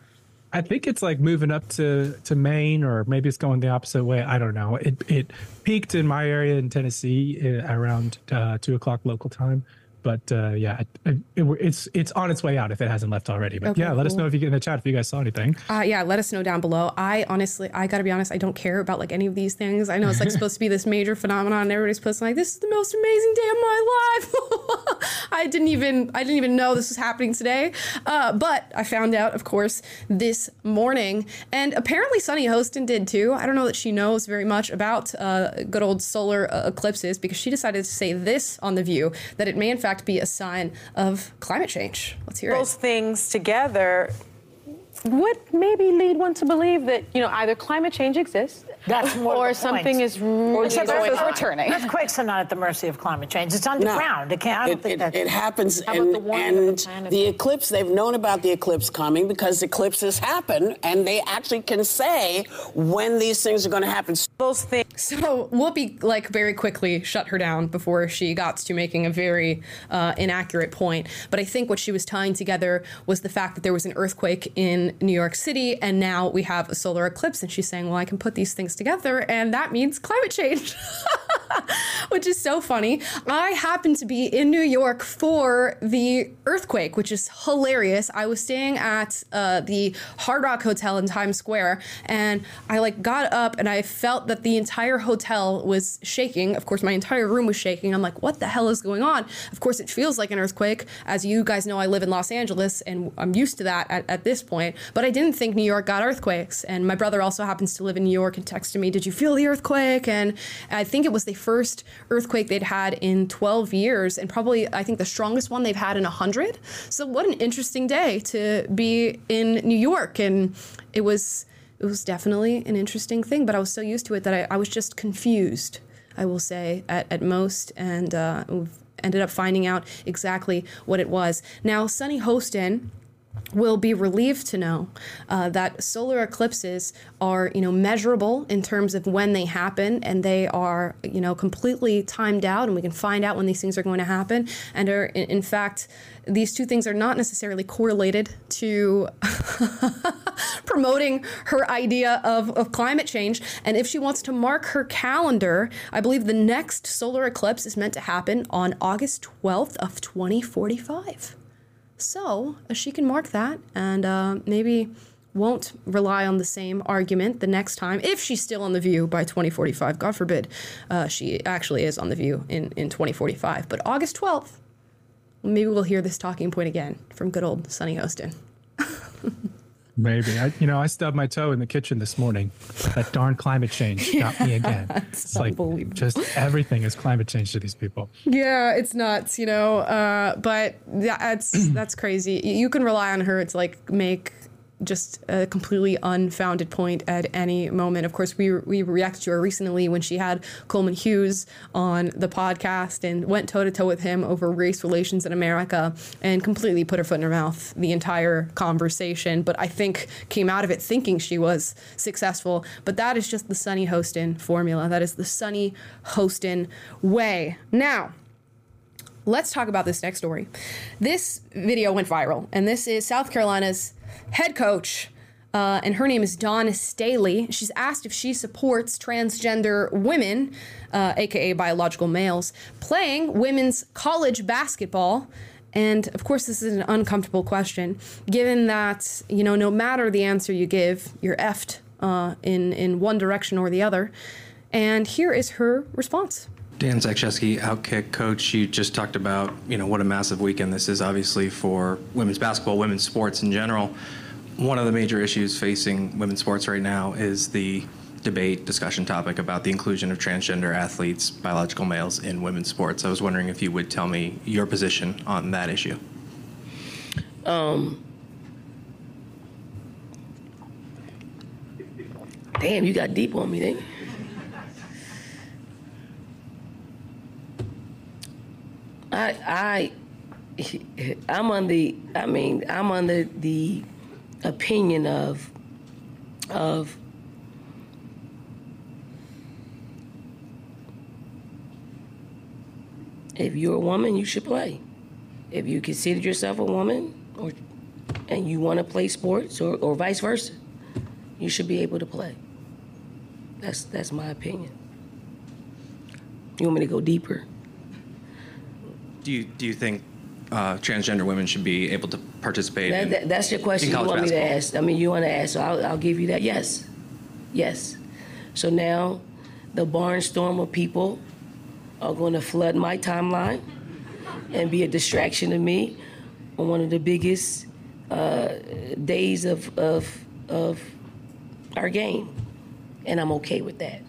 I think it's like moving up to, to Maine, or maybe it's going the opposite way. I don't know. It it peaked in my area in Tennessee around uh, two o'clock local time. But uh, yeah, it, it, it's it's on its way out if it hasn't left already. But Okay, yeah, let us cool. know if you get in the chat if you guys saw anything. Uh, yeah, let us know down below. I honestly, I gotta be honest, I don't care about like any of these things. I know it's like supposed to be this major phenomenon, and everybody's posting like, "This is the most amazing day of my life." I didn't even, I didn't even know this was happening today. Uh, but I found out, of course, this morning, and apparently Sunny Hostin did too. I don't know that she knows very much about uh, good old solar uh, eclipses, because she decided to say this on The View, that it may in fact be a sign of climate change. Let's hear Those it. things together would maybe lead one to believe that, you know, either climate change exists, That's more or the something point. is really Except going earthquakes- on. returning. Earthquakes are not at the mercy of climate change. It's underground. It can't. I don't It, think it, that's. it happens, How about and, the warming of the and planet? the eclipse, they've known about the eclipse coming because eclipses happen, and they actually can say when these things are going to happen. Those things. So Whoopi, like, very quickly shut her down before she got to making a very uh, inaccurate point. But I think what she was tying together was the fact that there was an earthquake in New York City, and now we have a solar eclipse. And she's saying, well, I can put these things together, and that means climate change, which is so funny. I happened to be in New York for the earthquake, which is hilarious. I was staying at uh, the Hard Rock Hotel in Times Square, and I like got up and I felt that the entire hotel was shaking. Of course, my entire room was shaking. I'm like, what the hell is going on? Of course, it feels like an earthquake. As you guys know, I live in Los Angeles, and I'm used to that at, at this point. But I didn't think New York got earthquakes. And my brother also happens to live in New York and texted me, did you feel the earthquake? And I think it was the first earthquake they'd had in twelve years, and probably, I think, the strongest one they've had in one hundred. So what an interesting day to be in New York. And it was it was definitely an interesting thing, but I was so used to it that I, I was just confused, I will say, at, at most, and uh, ended up finding out exactly what it was. Now, Sunny Hostin will be relieved to know uh, that solar eclipses are, you know, measurable in terms of when they happen, and they are, you know, completely timed out, and we can find out when these things are going to happen. And are, in, in fact, these two things are not necessarily correlated to promoting her idea of, of climate change. And if she wants to mark her calendar, I believe the next solar eclipse is meant to happen on August twelfth of twenty forty-five. So uh, she can mark that, and uh, maybe won't rely on the same argument the next time, if she's still on The View by twenty forty-five. God forbid uh, she actually is on The View in, in twenty forty-five. But August twelfth, maybe we'll hear this talking point again from good old Sunny Hostin. Maybe. I, you know, I stubbed my toe in the kitchen this morning. That darn climate change got me again. It's like just everything is climate change to these people. Yeah, it's nuts, you know. Uh, but that's that's crazy. You can rely on her to like make just a completely unfounded point at any moment. Of course, we we reacted to her recently when she had Coleman Hughes on the podcast and went toe to toe with him over race relations in America, and completely put her foot in her mouth the entire conversation. But I think came out of it thinking she was successful. But that is just the Sunny Hostin formula. That is the Sunny Hostin way. Now, let's talk about this next story. This video went viral, and this is South Carolina's head coach, uh, and her name is Dawn Staley. She's asked if she supports transgender women, uh, aka biological males, playing women's college basketball. And of course, this is an uncomfortable question, given that, you know, no matter the answer you give, you're effed uh, in, in one direction or the other. And here is her response. Dan Zakrzewski, Outkick coach, you just talked about, you know, what a massive weekend this is, obviously, for women's basketball, women's sports in general. One of the major issues facing women's sports right now is the debate, discussion topic about the inclusion of transgender athletes, biological males, in women's sports. I was wondering if you would tell me your position on that issue. Um, damn, you got deep on me, didn't you? I, I, I'm on the, I mean, I'm under the opinion of, of if you're a woman, you should play. If you consider yourself a woman or and you want to play sports or, or vice versa, you should be able to play. That's that's my opinion. You want me to go deeper? Do you do you think uh, transgender women should be able to participate? That, in, that, that's your question. in You want basketball? me to ask? I mean, you want to ask, so I'll, I'll give you that. Yes, yes. So now, the barnstorm of people are going to flood my timeline and be a distraction to me on one of the biggest uh, days of of of our game, and I'm okay with that.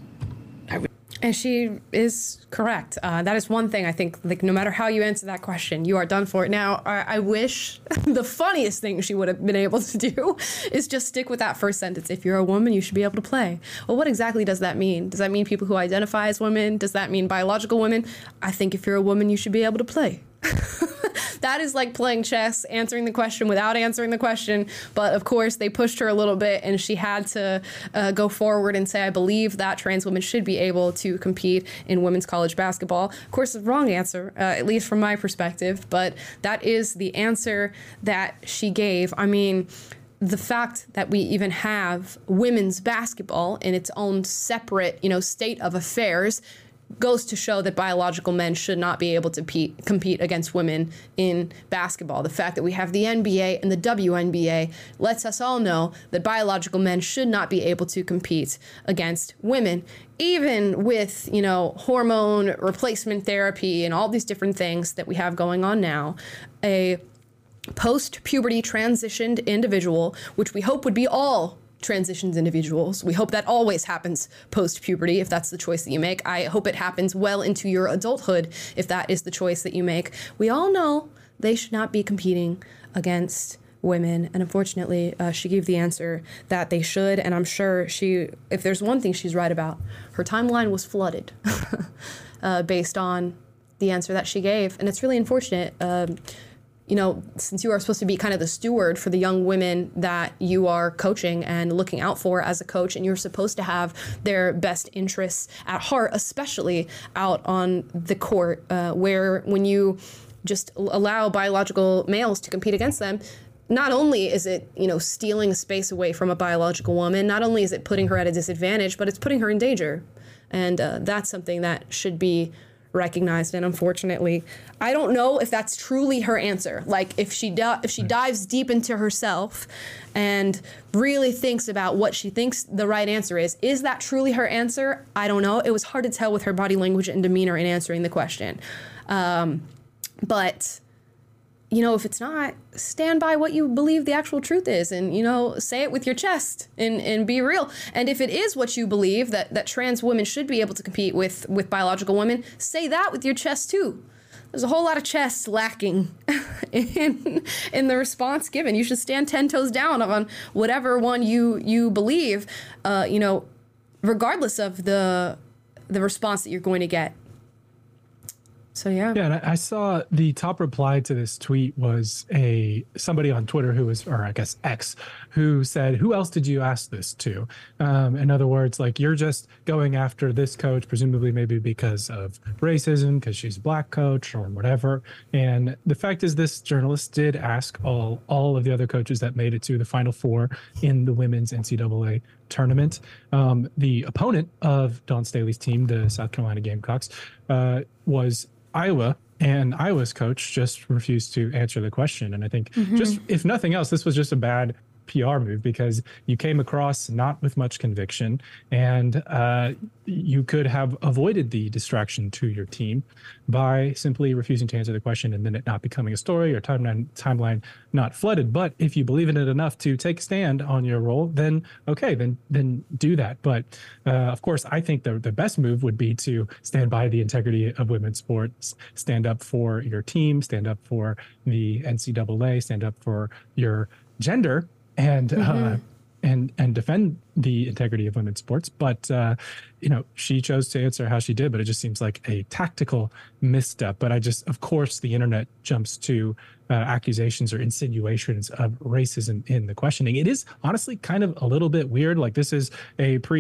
And she is correct. Uh, that is one thing I think, like, no matter how you answer that question, you are done for it. Now, I, I wish the funniest thing she would have been able to do is just stick with that first sentence. If you're a woman, you should be able to play. Well, what exactly does that mean? Does that mean people who identify as women? Does that mean biological women? I think if you're a woman, you should be able to play. That is like playing chess, answering the question without answering the question. But of course, they pushed her a little bit, and she had to uh, go forward and say, I believe that trans women should be able to compete in women's college basketball. Of course, the wrong answer, uh, at least from my perspective. But that is the answer that she gave. I mean, the fact that we even have women's basketball in its own separate, you know, state of affairs goes to show that biological men should not be able to pe- compete against women in basketball. The fact that we have the N B A and the W N B A lets us all know that biological men should not be able to compete against women, even with, you know, hormone replacement therapy and all these different things that we have going on now. A post-puberty transitioned individual, which we hope would be all transitions individuals. We hope that always happens post-puberty if that's the choice that you make. I hope it happens well into your adulthood if that is the choice that you make. We all know they should not be competing against women, and unfortunately, uh, she gave the answer that they should, and I'm sure she, if there's one thing she's right about, her timeline was flooded uh, based on the answer that she gave, and it's really unfortunate. Um, You know, since you are supposed to be kind of the steward for the young women that you are coaching and looking out for as a coach, and you're supposed to have their best interests at heart, especially out on the court, uh, where when you just allow biological males to compete against them, not only is it, you know, stealing space away from a biological woman, not only is it putting her at a disadvantage, but it's putting her in danger. And uh, that's something that should be recognized, and unfortunately, I don't know if that's truly her answer. Like, if she do- if she dives deep into herself and really thinks about what she thinks the right answer is, is that truly her answer? I don't know. It was hard to tell with her body language and demeanor in answering the question. Um, but you know, if it's not, stand by what you believe the actual truth is, and, you know, say it with your chest and, and be real. And if it is what you believe, that, that trans women should be able to compete with, with biological women, say that with your chest too. There's a whole lot of chest lacking in, in the response given. You should stand ten toes down on whatever one you, you believe, uh, you know, regardless of the, the response that you're going to get. So, yeah. Yeah, and I, I saw the top reply to this tweet was a somebody on Twitter who was, or I guess X, who said, who else did you ask this to? Um, in other words, like, you're just going after this coach, presumably maybe because of racism, because she's a black coach or whatever. And the fact is, this journalist did ask all, all of the other coaches that made it to the Final Four in the women's N C double A tournament. Um, the opponent of Dawn Staley's team, the South Carolina Gamecocks, uh, was Iowa, and Iowa's coach just refused to answer the question. And I think mm-hmm. just, if nothing else, this was just a bad P R move, because you came across not with much conviction, and uh, you could have avoided the distraction to your team by simply refusing to answer the question and then it not becoming a story, or timeline timeline not flooded. But if you believe in it enough to take a stand on your role, then okay, then then do that. But uh, of course, I think the the best move would be to stand by the integrity of women's sports, stand up for your team, stand up for the N C double A, stand up for your gender, and mm-hmm. uh, and and defend the integrity of women's sports. But uh, you know, she chose to answer how she did, but it just seems like a tactical misstep. But I just, of course, the internet jumps to uh, accusations or insinuations of racism in the questioning. It is honestly kind of a little bit weird. Like, this is a pre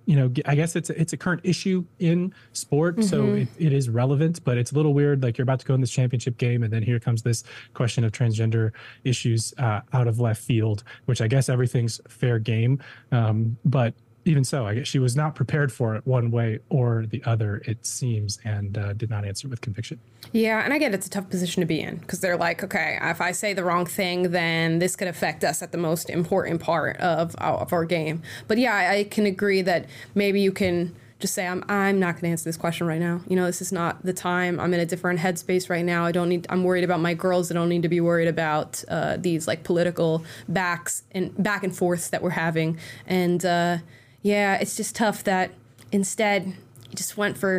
you know, I guess it's a, it's a current issue in sport, mm-hmm. so it, it is relevant, but it's a little weird. Like you're about to go in this championship game, and then here comes this question of transgender issues uh, out of left field, which I guess everything's fair game. Um, but even so, I guess she was not prepared for it one way or the other, it seems, and uh, did not answer with conviction. Yeah, and I get it's a tough position to be in because they're like, okay, if I say the wrong thing, then this could affect us at the most important part of, of our game. But yeah, I, I can agree that maybe you can just say, I'm I'm not going to answer this question right now. You know, this is not the time. I'm in a different headspace right now. I don't need, I'm worried about my girls. I don't need to be worried about uh, these like political backs and back and forths that we're having. And uh, yeah, it's just tough that instead you just went for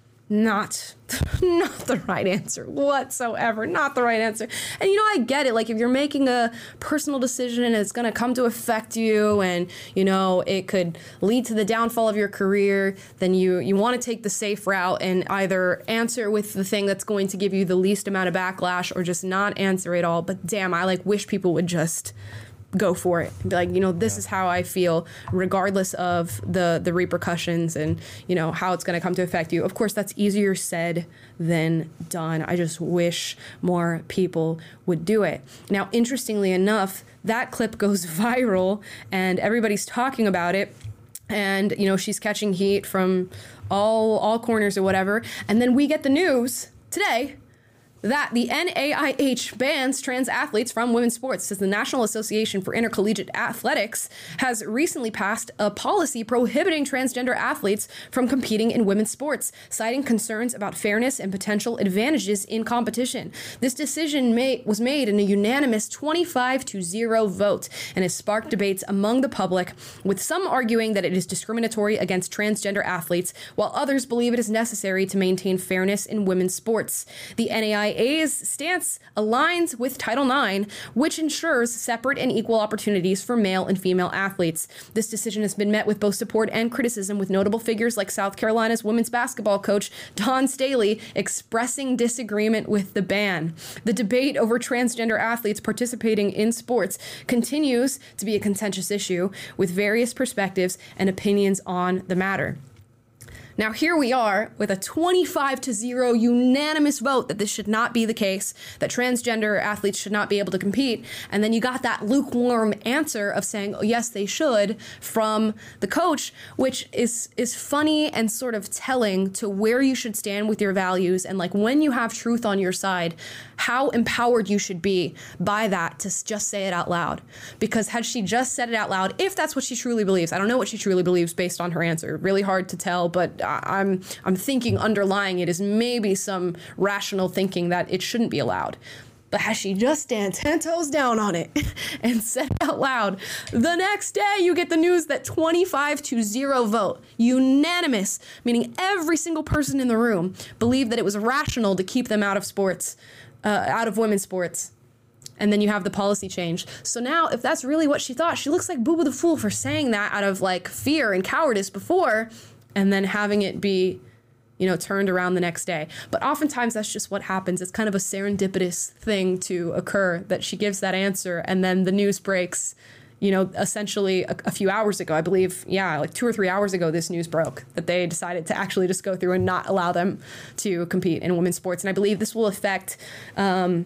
not not the right answer whatsoever, not the right answer. And you know, I get it. Like if you're making a personal decision and it's going to come to affect you and, you know, it could lead to the downfall of your career, then you, you want to take the safe route and either answer with the thing that's going to give you the least amount of backlash or just not answer at all. But damn, I like wish people would just go for it and be like, you know, this is how I feel regardless of the the repercussions and, you know, how it's going to come to affect you. Of course, that's easier said than done. I just wish more people would do it. Now, interestingly enough, that clip goes viral and everybody's talking about it. And, you know, she's catching heat from all all corners or whatever. And then we get the news today that the N A I H bans trans athletes from women's sports, says the National Association for Intercollegiate Athletics has recently passed a policy prohibiting transgender athletes from competing in women's sports, citing concerns about fairness and potential advantages in competition. This decision may, was made in a unanimous twenty-five to zero vote and has sparked debates among the public, with some arguing that it is discriminatory against transgender athletes, while others believe it is necessary to maintain fairness in women's sports. The N A I A's stance aligns with Title nine, which ensures separate and equal opportunities for male and female athletes. This decision has been met with both support and criticism, with notable figures like South Carolina's women's basketball coach Dawn Staley expressing disagreement with the ban. The debate over transgender athletes participating in sports continues to be a contentious issue, with various perspectives and opinions on the matter. Now, here we are with a twenty-five to zero unanimous vote that this should not be the case, that transgender athletes should not be able to compete. And then you got that lukewarm answer of saying, oh, yes, they should, from the coach, which is is funny and sort of telling to where you should stand with your values. And like when you have truth on your side, how empowered you should be by that to just say it out loud. Because had she just said it out loud, if that's what she truly believes, I don't know what she truly believes based on her answer. Really hard to tell, but I'm I'm thinking underlying it is maybe some rational thinking that it shouldn't be allowed. But has she just stand ten toes down on it and said it out loud, the next day you get the news that twenty-five to zero vote, unanimous, meaning every single person in the room believed that it was rational to keep them out of sports, uh, out of women's sports. And then you have the policy change. So now, if that's really what she thought, she looks like Boo Boo the Fool for saying that out of like fear and cowardice before, and then having it be, you know, turned around the next day. But oftentimes that's just what happens. It's kind of a serendipitous thing to occur that she gives that answer and then the news breaks, you know, essentially a, a few hours ago, I believe, yeah, like two or three hours ago, this news broke that they decided to actually just go through and not allow them to compete in women's sports. And I believe this will affect, um,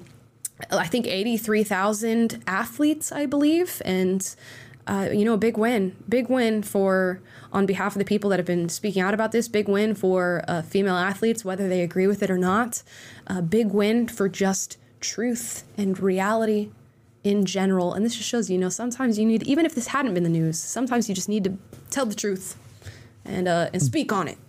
I think, eighty-three thousand athletes, I believe. And Uh, you know, a big win, big win for, on behalf of the people that have been speaking out about this, big win for uh, female athletes, whether they agree with it or not, a big win for just truth and reality in general. And this just shows, you know, sometimes you need, even if this hadn't been the news, sometimes you just need to tell the truth and uh, and speak on it.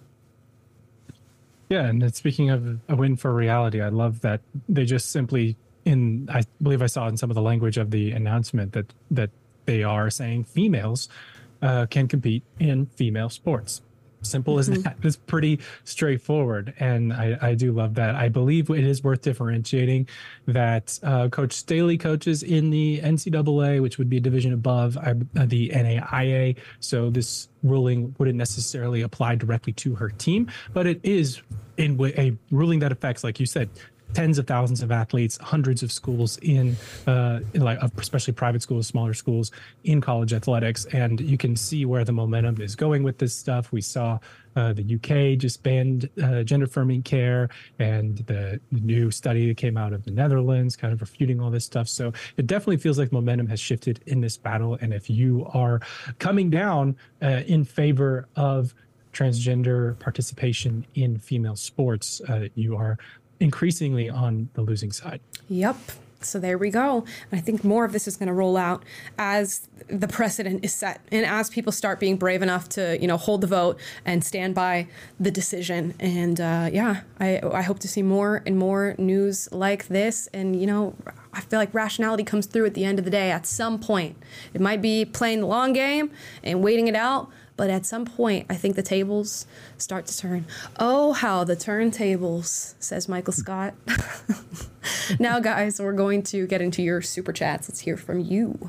Yeah, and speaking of a win for reality, I love that they just simply, in, I believe I saw in some of the language of the announcement that that they are saying females uh, can compete in female sports. Simple as mm-hmm. that. It's pretty straightforward. And I, I do love that. I believe it is worth differentiating that uh, Coach Staley coaches in the N C double A, which would be a division above uh, the N A I A. So this ruling wouldn't necessarily apply directly to her team, but it is in a ruling that affects, like you said, tens of thousands of athletes, hundreds of schools in, uh, in like especially private schools, smaller schools in college athletics, and you can see where the momentum is going with this stuff. We saw uh, the U K just banned uh, gender affirming care, and the, the new study that came out of the Netherlands kind of refuting all this stuff. So it definitely feels like momentum has shifted in this battle. And if you are coming down uh, in favor of transgender participation in female sports, uh, you are increasingly on the losing side. Yep. So there we go. And I think more of this is going to roll out as the precedent is set and as people start being brave enough to, you know, hold the vote and stand by the decision. And uh, yeah, I, I hope to see more and more news like this. And, you know, I feel like rationality comes through at the end of the day at some point. It might be playing the long game and waiting it out, but at some point, I think the tables start to turn. Oh, how the turntables, says Michael Scott. Now, guys, we're going to get into your super chats. Let's hear from you.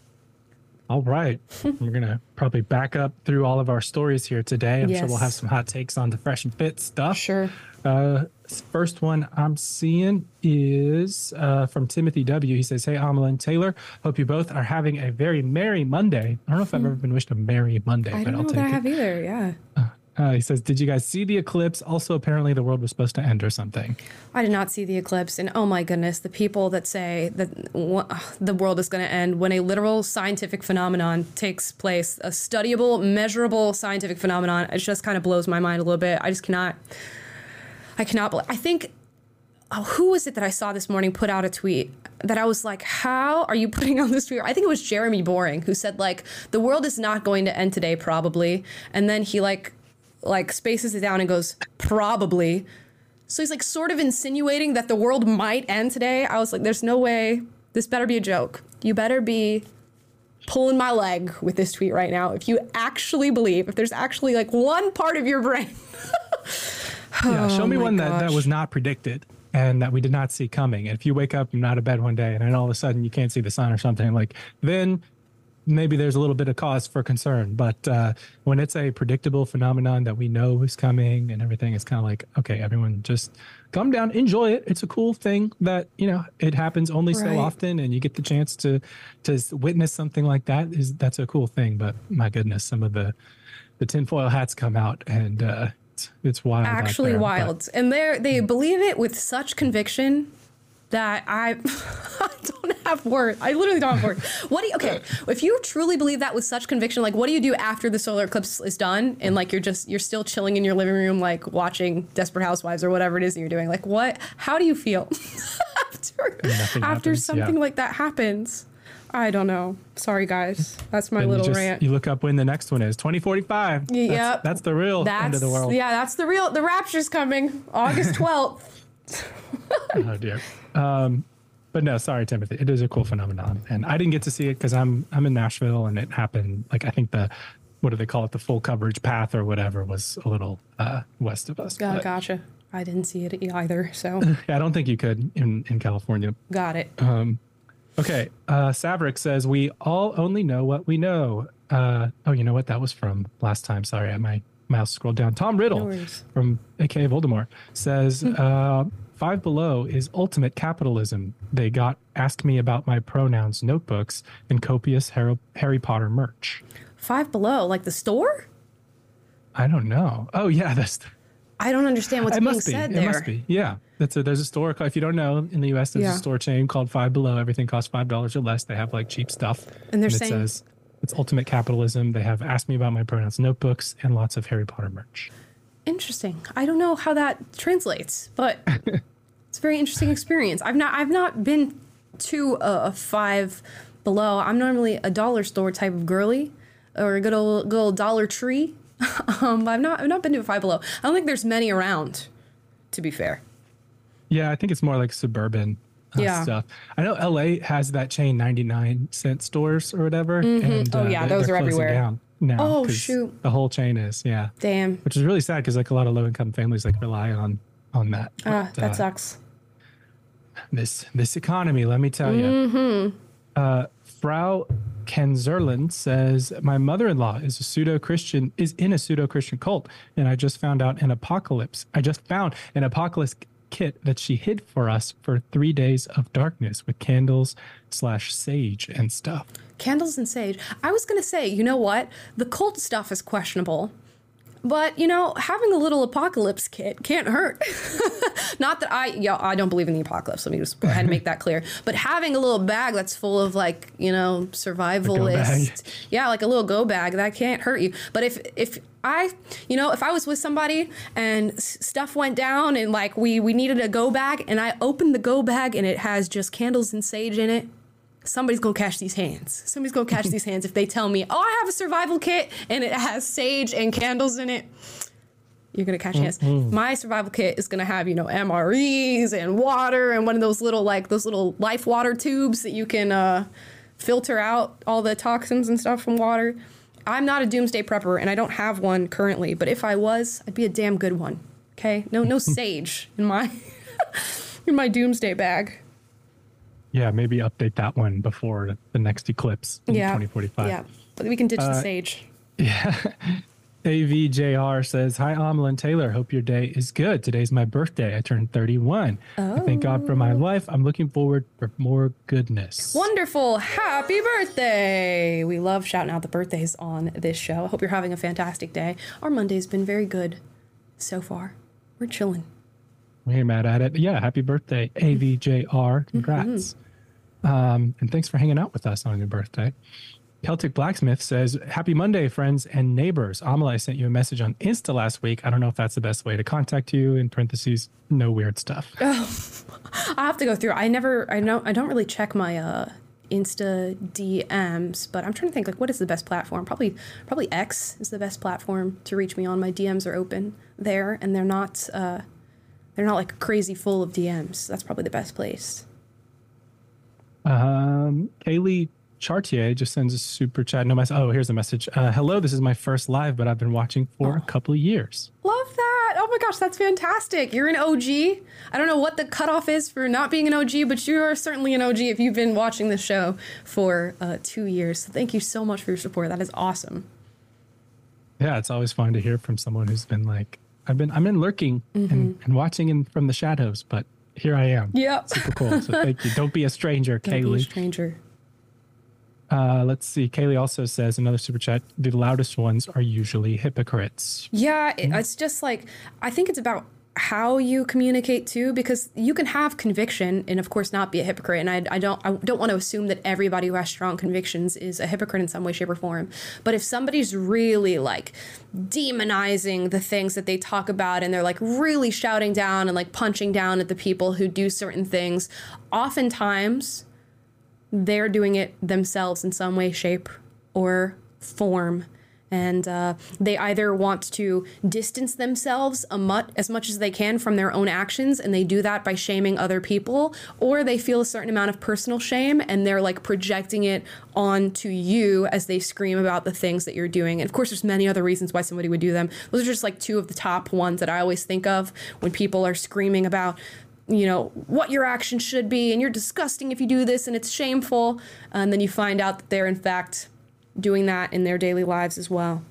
All right. We're going to probably back up through all of our stories here today. I'm Yes. sure we'll have some hot takes on the fresh and fit stuff. Sure. Uh, first one I'm seeing is uh, from Timothy W. He says, "Hey, Amal and Taylor, hope you both are having a very merry Monday." I don't know if I've ever been wished a merry Monday, I but don't I'll know take that I it. have either, yeah. Uh, he says, "Did you guys see the eclipse? Also, apparently the world was supposed to end or something." I did not see the eclipse, and oh my goodness, the people that say that w- the world is going to end when a literal scientific phenomenon takes place, a studyable, measurable scientific phenomenon, it just kind of blows my mind a little bit. I just cannot, I cannot believe, I think, oh, who was it that I saw this morning put out a tweet that I was like, how are you putting on this tweet? I think it was Jeremy Boring who said, like, the world is not going to end today, probably. And then he like, like spaces it down and goes, probably. So he's like sort of insinuating that the world might end today. I was like, there's no way. This better be a joke. You better be pulling my leg with this tweet right now. If you actually believe, if there's actually like one part of your brain. Yeah, show Oh me my one that, that gosh. was not predicted and that we did not see coming. And if you wake up and out of bed one day and then all of a sudden you can't see the sun or something, like then maybe there's a little bit of cause for concern. But uh, when it's a predictable phenomenon that we know is coming and everything, it's kind of like, okay, everyone just calm down, enjoy it. It's a cool thing that, you know, it happens only Right. so often, and you get the chance to to witness something like that. Is that's a cool thing. But my goodness, some of the the tinfoil hats come out, and uh, it's, it's wild. out Actually there. But- wild. And they they believe it with such conviction that I, I don't have words. I literally don't have words. What do you, okay, if you truly believe that with such conviction, like what do you do after the solar eclipse is done and like you're just, you're still chilling in your living room, like watching Desperate Housewives or whatever it is that you're doing? Like what, how do you feel after, Nothing after happens, something yeah. like that happens? I don't know. Sorry, guys. That's my and little you just, rant. You look up when the next one is twenty forty-five. That's, Yep. that's the real That's, end of the world. Yeah, that's the real, the rapture's coming August twelfth. Oh dear. Um, but no, sorry, Timothy. It is a cool phenomenon, and I didn't get to see it because I'm I'm in Nashville, and it happened. Like I think the what do they call it? The full coverage path or whatever was a little uh, west of us. Oh, But, gotcha. I didn't see it either, so yeah, I don't think you could in in California. got it. Um, okay. Uh, Saverick says we all only know what we know. Uh, oh, you know what? That was from last time. Sorry, I my mouse scrolled down. Tom Riddle No worries. from A K A Voldemort says uh, Five Below is ultimate capitalism. They got Ask Me About My Pronouns notebooks and copious Harry, Harry Potter merch. Five Below, like the store? I don't know. Oh yeah, that's. I don't understand what's it being must be. said It there. must be. Yeah, that's a. There's a store. If you don't know, in the U S, there's Yeah. a store chain called Five Below. Everything costs five dollars or less. They have like cheap stuff. And they're it saying- says it's ultimate capitalism. They have Ask Me About My Pronouns notebooks and lots of Harry Potter merch. Interesting. I don't know how that translates, but it's a very interesting experience. I've not I've not been to a, a Five Below. I'm normally a dollar store type of girly, or a good old good old Dollar Tree. um, I've not I've not been to a Five Below. I don't think there's many around, to be fair. Yeah, I think it's more like suburban uh, Yeah. stuff. I know L A has that chain ninety-nine cent stores or whatever. Mhm. And, Oh, yeah, they're- those they're are closing everywhere. down now Oh, 'cause shoot. The whole chain is, yeah. Damn. Which is really sad because like a lot of low income families like rely on on that. Ah, But, that uh, sucks. This this economy, let me tell you. Mm-hmm. Uh, Frau Kenzerland says, my mother-in-law is a pseudo-Christian, is in a pseudo-Christian cult. And I just found out an apocalypse. I just found an apocalypse kit that she hid for us for three days of darkness with candles slash sage and stuff. Candles and sage. I was going to say, you know what? The cult stuff is questionable. But, you know, having a little apocalypse kit can't hurt. Not that I, yeah, I don't believe in the apocalypse. Let me just go ahead and make that clear. But having a little bag that's full of, like, you know, survivalist. Yeah, like a little go bag, that can't hurt you. But if, if I, you know, if I was with somebody and s- stuff went down and, like, we, we needed a go bag and I opened the go bag and it has just candles and sage in it, somebody's gonna catch these hands. Somebody's gonna catch these hands if they tell me, oh, I have a survival kit and it has sage and candles in it. You're gonna catch hands. Mm-hmm. My survival kit is gonna have, you know, M R Es and water and one of those little, like, those little life water tubes that you can uh, filter out all the toxins and stuff from water. I'm not a doomsday prepper and I don't have one currently, but if I was, I'd be a damn good one. Okay? No, no sage in my in my doomsday bag. Yeah, maybe update that one before the next eclipse in yeah. twenty forty-five. Yeah, but we can ditch uh, the sage. Yeah. A V J R says, hi, Amala and Taylor. Hope your day is good. Today's my birthday. I turned thirty-one. Oh. I thank God for my life. I'm looking forward for more goodness. Wonderful. Happy birthday. We love shouting out the birthdays on this show. I hope you're having a fantastic day. Our Monday's been very good so far. We're chilling. We ain't mad at it. Yeah, happy birthday, A V J R. Congrats. Mm-hmm. Um, and thanks for hanging out with us on your birthday. Celtic Blacksmith says, happy Monday, friends and neighbors. Amala, I sent you a message on Insta last week. I don't know if that's the best way to contact you. In parentheses, no weird stuff. Oh, I have to go through. I never, I know, I don't really check my uh, Insta D Ms, but I'm trying to think, like, what is the best platform? Probably, probably X is the best platform to reach me on. My D Ms are open there, and they're not, uh, they're not like crazy full of D Ms. That's probably the best place. Um, Kaylee Chartier just sends a super chat. No message. Oh, here's a message. Uh, hello, this is my first live, but I've been watching for oh. a couple of years. Love that. Oh my gosh, that's fantastic. You're an O G. I don't know what the cutoff is for not being an O G, but you are certainly an O G if you've been watching this show for uh, two years. So thank you so much for your support. That is awesome. Yeah, it's always fun to hear from someone who's been like, I've been, I'm in lurking mm-hmm. and, and watching in from the shadows, but here I am. Yep. Super cool. So thank you. Don't be a stranger, Don't Kaylee. Don't be a stranger. Uh, let's see. Kaylee also says, another super chat, the loudest ones are usually hypocrites. Yeah, it, it's just like, I think it's about how you communicate too, because you can have conviction and of course not be a hypocrite. And I, I don't I don't want to assume that everybody who has strong convictions is a hypocrite in some way, shape, or form. But if somebody's really like demonizing the things that they talk about and they're like really shouting down and like punching down at the people who do certain things, oftentimes they're doing it themselves in some way, shape, or form. And uh, they either want to distance themselves a mut- as much as they can from their own actions, and they do that by shaming other people, or they feel a certain amount of personal shame, and they're like projecting it onto you as they scream about the things that you're doing. And of course, there's many other reasons why somebody would do them. Those are just like two of the top ones that I always think of when people are screaming about, you know, what your actions should be, and you're disgusting if you do this, and it's shameful. And then you find out that they're in fact doing that in their daily lives as well.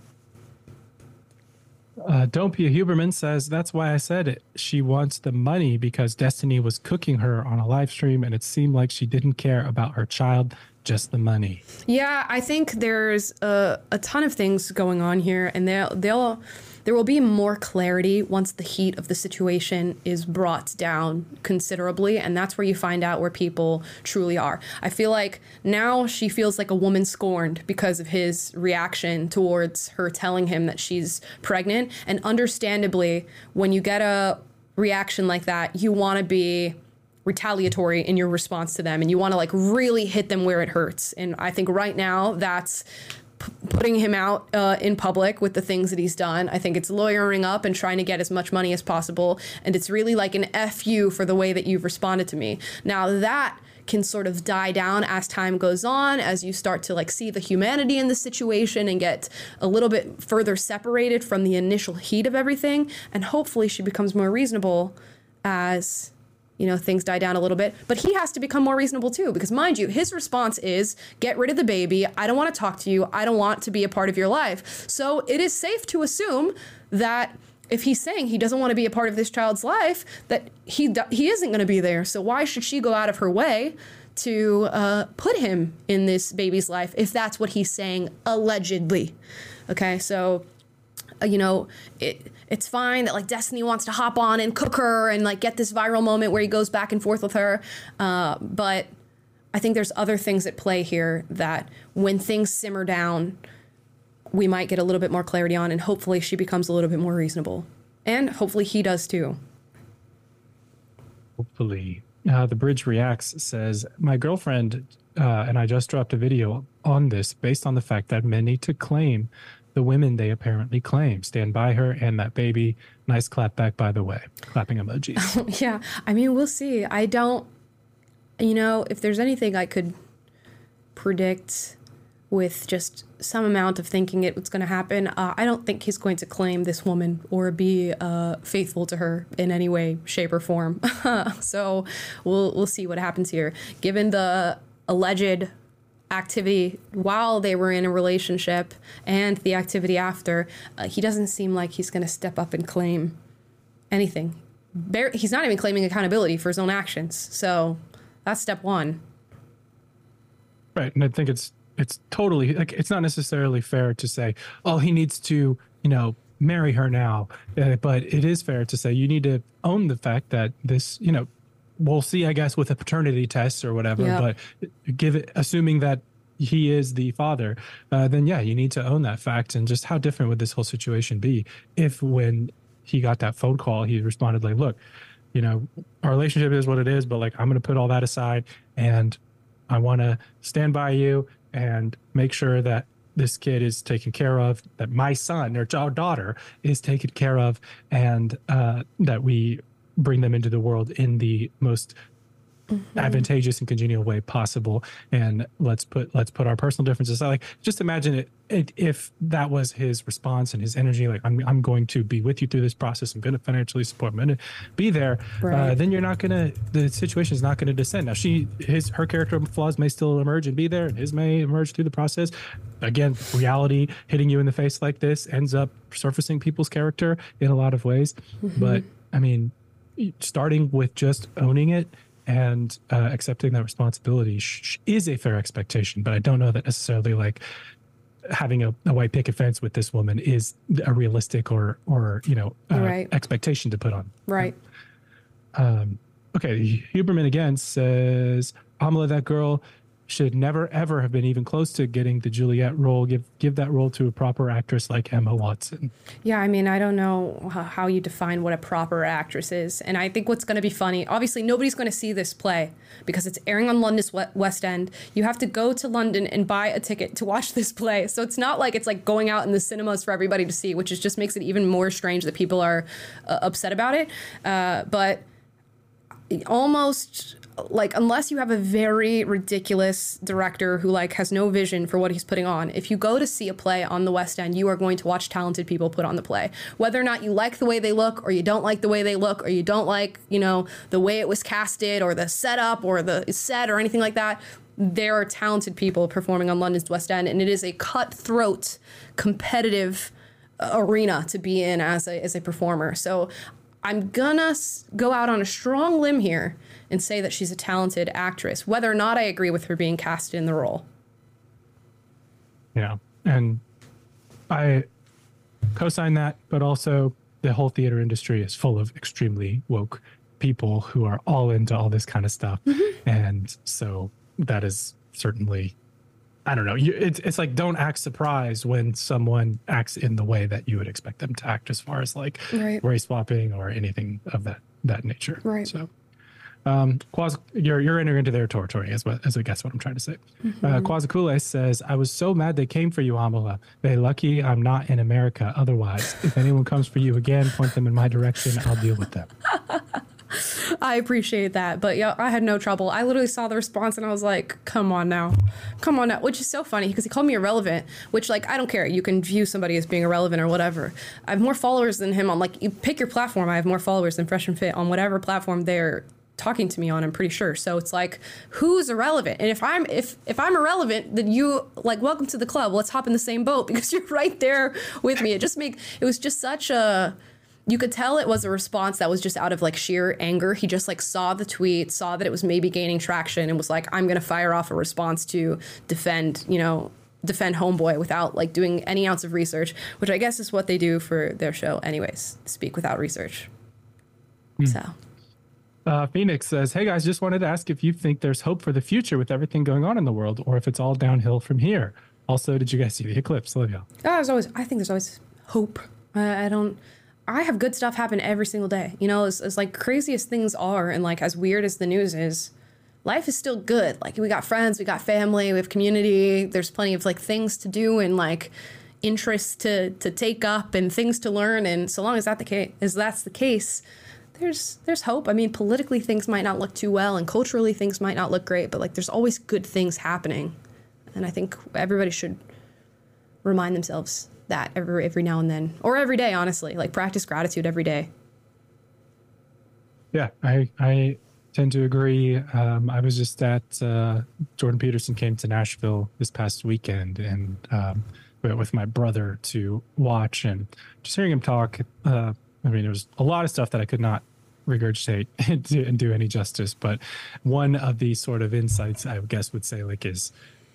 Uh, Don't Be a Huberman says, that's why I said it. She wants the money because Destiny was cooking her on a live stream and it seemed like she didn't care about her child, just the money. Yeah, I think there's a, a ton of things going on here, and they'll, they'll there will be more clarity once the heat of the situation is brought down considerably, and that's where you find out where people truly are. I feel like now she feels like a woman scorned because of his reaction towards her telling him that she's pregnant, and understandably, when you get a reaction like that, you want to be retaliatory in your response to them, and you want to like really hit them where it hurts. And I think right now that's p- putting him out uh, in public with the things that he's done. I think it's lawyering up and trying to get as much money as possible, and it's really like an F you for the way that you've responded to me. Now that can sort of die down as time goes on, as you start to like see the humanity in the situation and get a little bit further separated from the initial heat of everything, and hopefully she becomes more reasonable as, you know, things die down a little bit. But he has to become more reasonable too, because mind you, his response is, get rid of the baby. I don't want to talk to you. I don't want to be a part of your life. So it is safe to assume that if he's saying he doesn't want to be a part of this child's life, that he do- he isn't going to be there. So why should she go out of her way to uh, put him in this baby's life if that's what he's saying allegedly? Okay, so uh, you know, it it's fine that like Destiny wants to hop on and cook her and like get this viral moment where he goes back and forth with her, uh, but I think there's other things at play here that when things simmer down, we might get a little bit more clarity on, and hopefully she becomes a little bit more reasonable. And hopefully he does too. Hopefully. Uh, the Bridge Reacts says, my girlfriend uh, and I just dropped a video on this based on the fact that men need to claim the women they apparently claim. Stand by her and that baby. Nice clap back, by the way. Clapping emojis. Yeah, I mean, we'll see. I don't, you know, if there's anything I could predict with just some amount of thinking it was going to happen, uh, I don't think he's going to claim this woman or be uh, faithful to her in any way, shape, or form. So we'll we'll see what happens here. Given the alleged activity while they were in a relationship and the activity after, uh, he doesn't seem like he's going to step up and claim anything. Bar- he's not even claiming accountability for his own actions. So that's step one. Right, and I think it's it's totally like it's not necessarily fair to say, oh, he needs to, you know, marry her now. Uh, but it is fair to say you need to own the fact that this, you know, we'll see, I guess, with a paternity test or whatever. Yeah. But give it, assuming that he is the father, uh, then yeah, you need to own that fact. And just how different would this whole situation be if when he got that phone call, he responded like, look, you know, our relationship is what it is, but like, I'm going to put all that aside and I want to stand by you and make sure that this kid is taken care of, that my son or our daughter is taken care of, and uh, that we bring them into the world in the most mm-hmm. advantageous and congenial way possible. And let's put let's put our personal differences aside. Like, just imagine it, it if that was his response and his energy. Like, I'm I'm going to be with you through this process. I'm going to financially support. I'm going to be there. Right. Uh, then you're not going to. The situation is not going to descend. Now, she his her character flaws may still emerge and be there, and his may emerge through the process. Again, reality hitting you in the face like this ends up surfacing people's character in a lot of ways. Mm-hmm. But I mean, starting with just owning it and uh, accepting that responsibility sh- is a fair expectation. But I don't know that necessarily like having a, a white picket fence with this woman is a realistic or, or you know, uh, right. expectation to put on. Right. Um, okay. Huberman again says, Amala, that girl should never, ever have been even close to getting the Juliet role. Give give that role to a proper actress like Emma Watson. Yeah, I mean, I don't know how you define what a proper actress is. And I think what's going to be funny, obviously nobody's going to see this play because it's airing on London's West End. You have to go to London and buy a ticket to watch this play. So it's not like it's like going out in the cinemas for everybody to see, which is just makes it even more strange that people are uh, upset about it. Uh, but almost... like, unless you have a very ridiculous director who, like, has no vision for what he's putting on, if you go to see a play on the West End, you are going to watch talented people put on the play. Whether or not you like the way they look, or you don't like the way they look, or you don't like, you know, the way it was casted, or the setup, or the set, or anything like that, there are talented people performing on London's West End, and it is a cutthroat, competitive uh, arena to be in as a, as a performer. So I'm gonna go out on a strong limb here and say that she's a talented actress, whether or not I agree with her being cast in the role. Yeah, and I co-sign that, but also the whole theater industry is full of extremely woke people who are all into all this kind of stuff. Mm-hmm. And so that is certainly, I don't know, you, it's, it's like, don't act surprised when someone acts in the way that you would expect them to act as far as like right. race swapping or anything of that, that nature. Right. So. Um, Quaz, you're you're entering into their territory, as what as I guess what I'm trying to say. Mm-hmm. Uh, Quazakule says, "I was so mad they came for you, Amala. They lucky I'm not in America. Otherwise, if anyone comes for you again, point them in my direction. I'll deal with them." I appreciate that, but yeah, I had no trouble. I literally saw the response and I was like, "Come on now, come on now," which is so funny because he called me irrelevant. Which, like, I don't care. You can view somebody as being irrelevant or whatever. I have more followers than him on, like, you pick your platform. I have more followers than Fresh and Fit on whatever platform they're talking to me on, I'm pretty sure. So it's like, who's irrelevant? And if I'm if if I'm irrelevant, then you, like, welcome to the club. Let's hop in the same boat because you're right there with me. It just make it was just such a you could tell it was a response that was just out of like sheer anger. He just like saw the tweet, saw that it was maybe gaining traction, and was like, I'm going to fire off a response to defend, you know, defend Homeboy without like doing any ounce of research, which I guess is what they do for their show anyways, speak without research. Mm. So. Uh, Phoenix says, hey guys, just wanted to ask if you think there's hope for the future with everything going on in the world, or if it's all downhill from here. Also, did you guys see the eclipse, Olivia? Oh, there's always, I think there's always hope. Uh, I don't, I have good stuff happen every single day. You know, as, as like crazy as things are and like as weird as the news is, life is still good. Like we got friends, we got family, we have community. There's plenty of like things to do and like interests to to take up and things to learn. And so long as that the case, as that's the case, there's there's hope. I mean, politically things might not look too well, and culturally things might not look great, but like there's always good things happening. And I think everybody should remind themselves that every every now and then, or every day, honestly, like practice gratitude every day. Yeah, I I tend to agree. Um, I was just at uh, Jordan Peterson came to Nashville this past weekend, and um, with my brother to watch, and just hearing him talk. Uh, I mean, there was a lot of stuff that I could not regurgitate and do, and do any justice. But one of the sort of insights I guess would say like is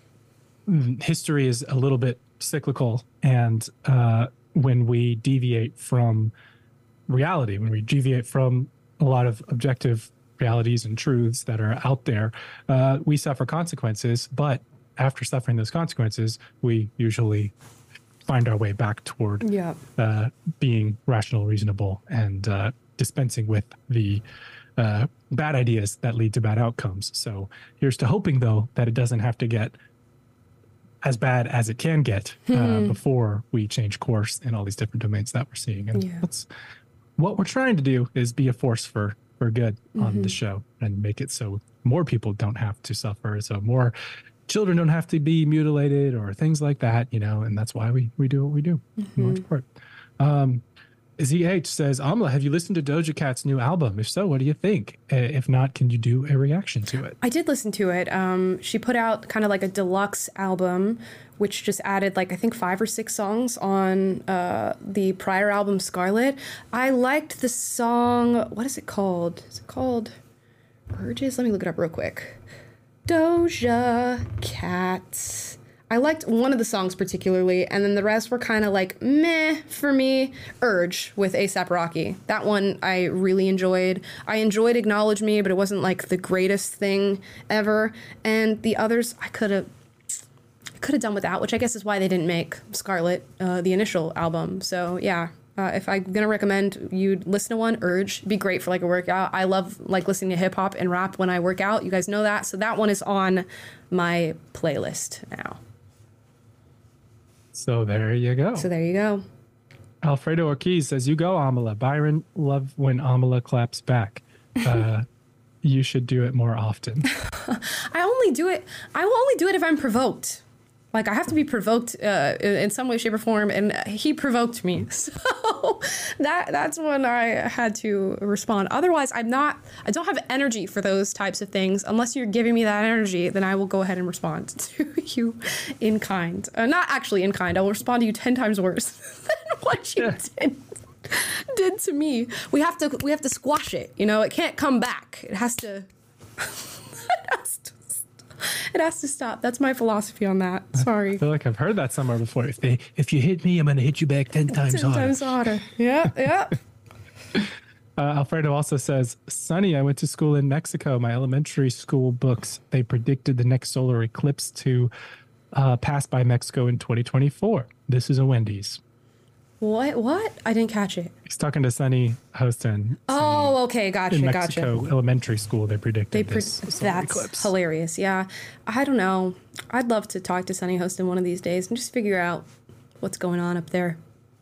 history is a little bit cyclical, and uh, when we deviate from reality, when we deviate from a lot of objective realities and truths that are out there, uh, we suffer consequences. But after suffering those consequences, we usually find our way back toward yeah. uh, being rational, reasonable, and uh, dispensing with the uh, bad ideas that lead to bad outcomes. So here's to hoping, though, that it doesn't have to get as bad as it can get uh, mm-hmm. before we change course in all these different domains that we're seeing. And yeah. that's what we're trying to do, is be a force for, for good mm-hmm. on the show and make it so more people don't have to suffer, so more children don't have to be mutilated or things like that, you know, and that's why we, we do what we do mm-hmm. in large part. Um, Z H says, Amala, have you listened to Doja Cat's new album? If so, what do you think? Uh, if not, can you do a reaction to it? I did listen to it. Um, she put out kind of like a deluxe album, which just added like, I think five or six songs on uh, the prior album, Scarlet. I liked the song, what is it called? Is it called Urges? Let me look it up real quick. Doja Cat. I liked one of the songs particularly, and then the rest were kind of like meh for me. Urge with A$AP Rocky. That one I really enjoyed. I enjoyed Acknowledge Me, but it wasn't like the greatest thing ever. And the others I could have could have done without, which I guess is why they didn't make Scarlet, uh, the initial album. So yeah, uh, if I'm gonna recommend you listen to one, Urge. It'd be great for like a workout. I love like listening to hip hop and rap when I work out. You guys know that. So that one is on my playlist now. So there you go. So there you go. Alfredo Ortiz says, you go, Amala. Byron, love when Amala claps back. Uh, you should do it more often. I only do it. I will only do it if I'm provoked. Like I have to be provoked uh, in some way, shape, or form, and he provoked me. So that that's when I had to respond. Otherwise, I'm not. I don't have energy for those types of things. Unless you're giving me that energy, then I will go ahead and respond to you in kind. Uh, not actually in kind. I will respond to you ten times worse than what you yeah. did did to me. We have to. We have to squash it. You know, it can't come back. It has to. it has to. It has to stop. That's my philosophy on that. Sorry. I feel like I've heard that somewhere before. If they, if you hit me, I'm going to hit you back ten times ten harder. Ten times harder. Yeah, yeah. uh, Alfredo also says, Sonny, I went to school in Mexico. My elementary school books, they predicted the next solar eclipse to uh, pass by Mexico in twenty twenty-four. This is a Wendy's. What? What? I didn't catch it. He's talking to Sonny Hostin. Oh, okay. Gotcha. In Mexico gotcha. Elementary school, they predicted they pre- this That's eclipse. Hilarious. Yeah. I don't know. I'd love to talk to Sonny Hostin one of these days and just figure out what's going on up there.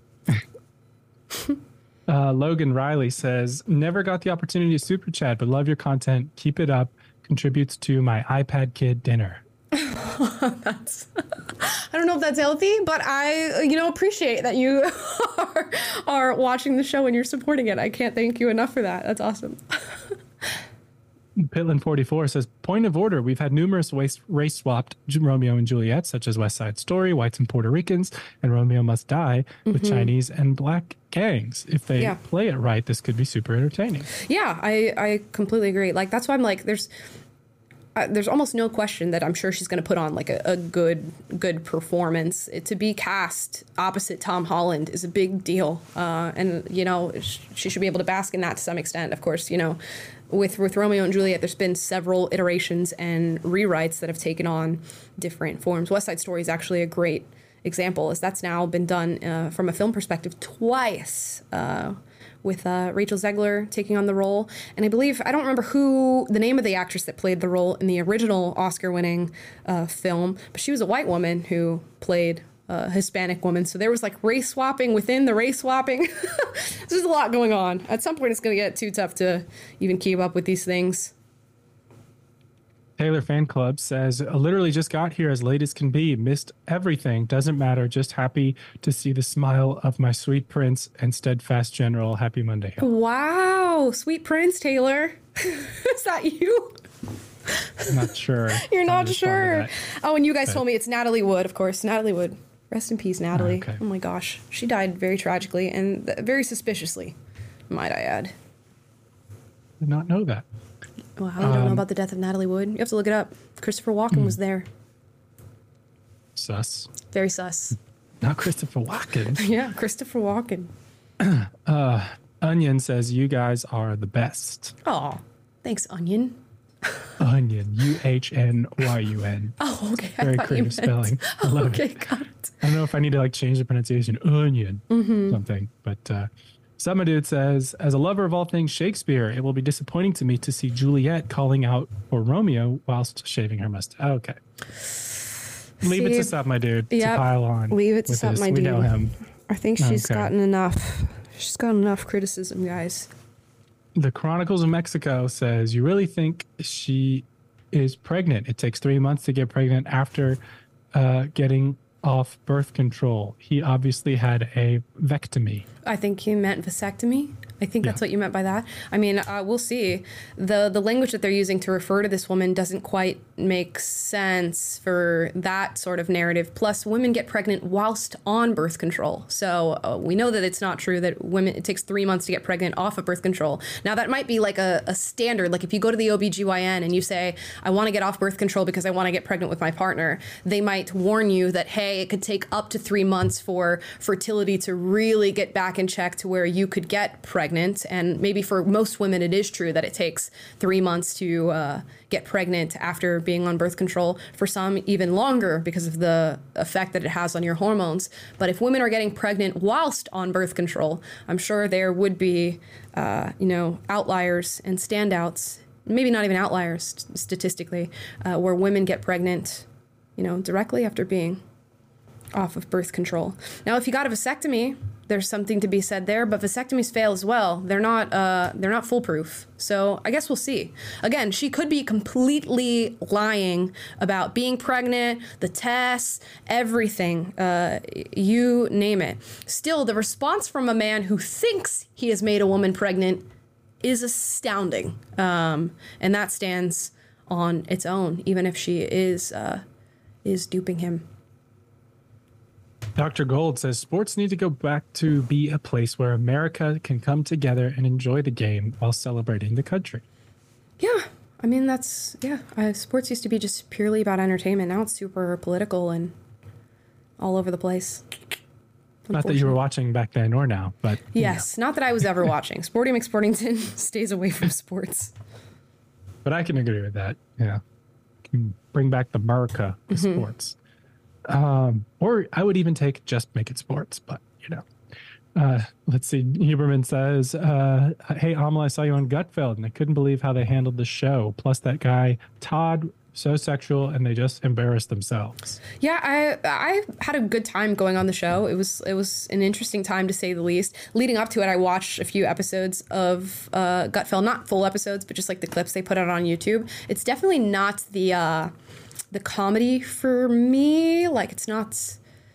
uh, Logan Riley says, never got the opportunity to super chat, but love your content. Keep it up. Contributes to my iPad kid dinner. That's I don't know if that's healthy, but I, you know, appreciate that you are, are watching the show and you're supporting it. I can't thank you enough for that. That's awesome. Pitland forty-four says, point of order. We've had numerous race, race swapped Romeo and Juliet, such as West Side Story, Whites and Puerto Ricans, and Romeo Must Die with Mhm. Chinese and black gangs. If they Yeah. play it right, this could be super entertaining. Yeah, I, I completely agree. Like, that's why I'm like, there's uh, there's almost no question that I'm sure she's going to put on like a, a good good performance. It, to be cast opposite Tom Holland is a big deal, uh, and you know sh- she should be able to bask in that to some extent. Of course, you know, with with Romeo and Juliet, there's been several iterations and rewrites that have taken on different forms. West Side Story is actually a great example, as that's now been done uh, from a film perspective twice. Uh, with uh, Rachel Zegler taking on the role. And I believe, I don't remember who, the name of the actress that played the role in the original Oscar-winning uh, film, but she was a white woman who played a Hispanic woman. So there was like race swapping within the race swapping. There's a lot going on. At some point, it's going to get too tough to even keep up with these things. Taylor Fan Club says, I literally just got here as late as can be. Missed everything. Doesn't matter. Just happy to see the smile of my sweet prince and steadfast general. Happy Monday. Wow. Sweet Prince, Taylor. Is that you? I'm not sure. You're not I'm just wondering sure. that. Oh, and you guys But- told me it's Natalie Wood, of course. Natalie Wood. Rest in peace, Natalie. Okay. Oh my gosh. She died very tragically and th- very suspiciously, might I add. Did not know that. Wow, you don't know Um, about the death of Natalie Wood? You have to look it up. Christopher Walken was there. Sus. Very sus. Not Christopher Walken. Yeah, Christopher Walken. uh, Onion says, you guys are the best. Oh, thanks, Onion. Onion. U H N Y U N. Oh, okay. I Very thought you creative meant- spelling. I love okay, it. got it. I don't know if I need to like change the pronunciation. Onion. Mhm. Something. But uh, Summer Dude says, as a lover of all things Shakespeare, it will be disappointing to me to see Juliet calling out for Romeo whilst shaving her mustache. Okay. Leave it See, to Sup, my dude, to yep, pile on. leave it to with Sup, this. my we dude. know him. I think she's Okay. gotten enough. She's got enough criticism, guys. The Chronicles of Mexico says, you really think she is pregnant? It takes three months to get pregnant after uh, getting off birth control. He obviously had a vectomy. I think you meant vasectomy. I think that's what you meant by that. I mean, uh, we'll see. The the language that they're using to refer to this woman doesn't quite make sense for that sort of narrative. Plus, women get pregnant whilst on birth control. So uh, we know that it's not true that women, it takes three months to get pregnant off of birth control. Now, that might be like a, a standard. Like if you go to the O B G Y N and you say, I want to get off birth control because I want to get pregnant with my partner, they might warn you that, hey, it could take up to three months for fertility to really get back in check to where you could get pregnant. And maybe for most women, it is true that it takes three months to uh, get pregnant after being on birth control. For some, even longer because of the effect that it has on your hormones. But if women are getting pregnant whilst on birth control, I'm sure there would be, uh, you know, outliers and standouts. Maybe not even outliers st- statistically, uh, where women get pregnant, you know, directly after being off of birth control. Now, if you got a vasectomy, there's something to be said there, but vasectomies fail as well. They're not uh, they're not foolproof. So I guess we'll see. Again, she could be completely lying about being pregnant, the tests, everything, uh, you name it. Still, the response from a man who thinks he has made a woman pregnant is astounding. Um, and that stands on its own, even if she is uh, is duping him. Doctor Gold says sports need to go back to be a place where America can come together and enjoy the game while celebrating the country. Yeah, I mean, that's, yeah, uh, sports used to be just purely about entertainment. Now it's super political and all over the place. Not that you were watching back then or now, but Yes, not that I was ever watching. Sporty McSportington stays away from sports. but I can agree with that. Yeah, can bring back the America to Mhm. sports. Um, or I would even take just make it sports, but you know. Uh, let's see. Huberman says, uh, hey, Amala, I saw you on Gutfeld and I couldn't believe how they handled the show. Plus that guy, Todd, so sexual and they just embarrassed themselves. Yeah, I I had a good time going on the show. It was it was an interesting time to say the least. Leading up to it, I watched a few episodes of uh, Gutfeld, not full episodes, but just like the clips they put out on YouTube. It's definitely not the uh, the comedy for me. Like it's not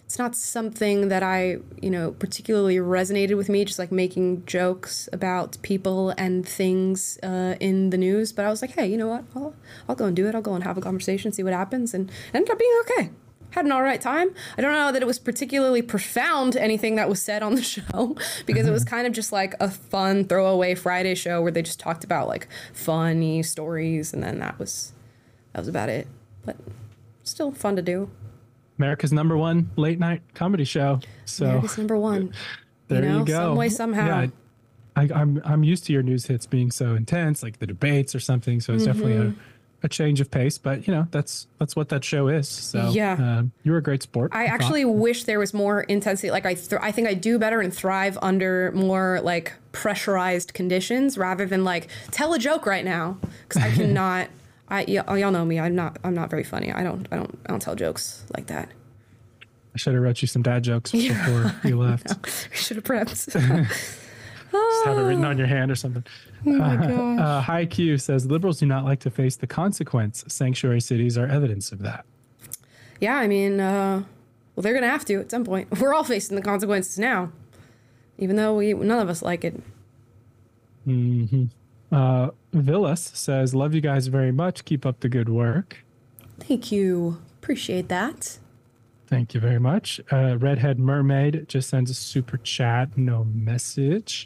it's not something that I, you know, particularly resonated with me, just like making jokes about people and things uh, in the news. But I was like, hey, you know what? I'll, I'll go and do it. I'll go and have a conversation, see what happens. And it ended up being okay. Had an all right time. I don't know that it was particularly profound, anything that was said on the show, because it was kind of just like a fun throwaway Friday show where they just talked about like funny stories. And then that was, that was about it. But still fun to do. America's number one late night comedy show. So America's number one. There you, know, you go. Some way, somehow. Yeah, I, I'm I'm used to your news hits being so intense, like the debates or something. So it's mm-hmm. definitely a, a change of pace. But you know, that's that's what that show is. So yeah, um, you were a great sport. I, I actually thought. wish there was more intensity. Like I, th- I think I do better and thrive under more like pressurized conditions rather than like tell a joke right now, because I cannot. I y- y'all know me. I'm not. I'm not very funny. I don't. I don't. I don't tell jokes like that. I should have wrote you some dad jokes yeah, before you left. I should have prepped. Just have it written on your hand or something. Oh my uh, gosh. uh, High Q says liberals do not like to face the consequence. Sanctuary cities are evidence of that. Yeah, I mean, uh, well, they're gonna have to at some point. We're all facing the consequences now, even though we none of us like it. Mm-hmm. Uh, Villas says, "Love you guys very much. Keep up the good work." Thank you. Appreciate that. Thank you very much. Uh, Redhead Mermaid just sends a super chat, no message.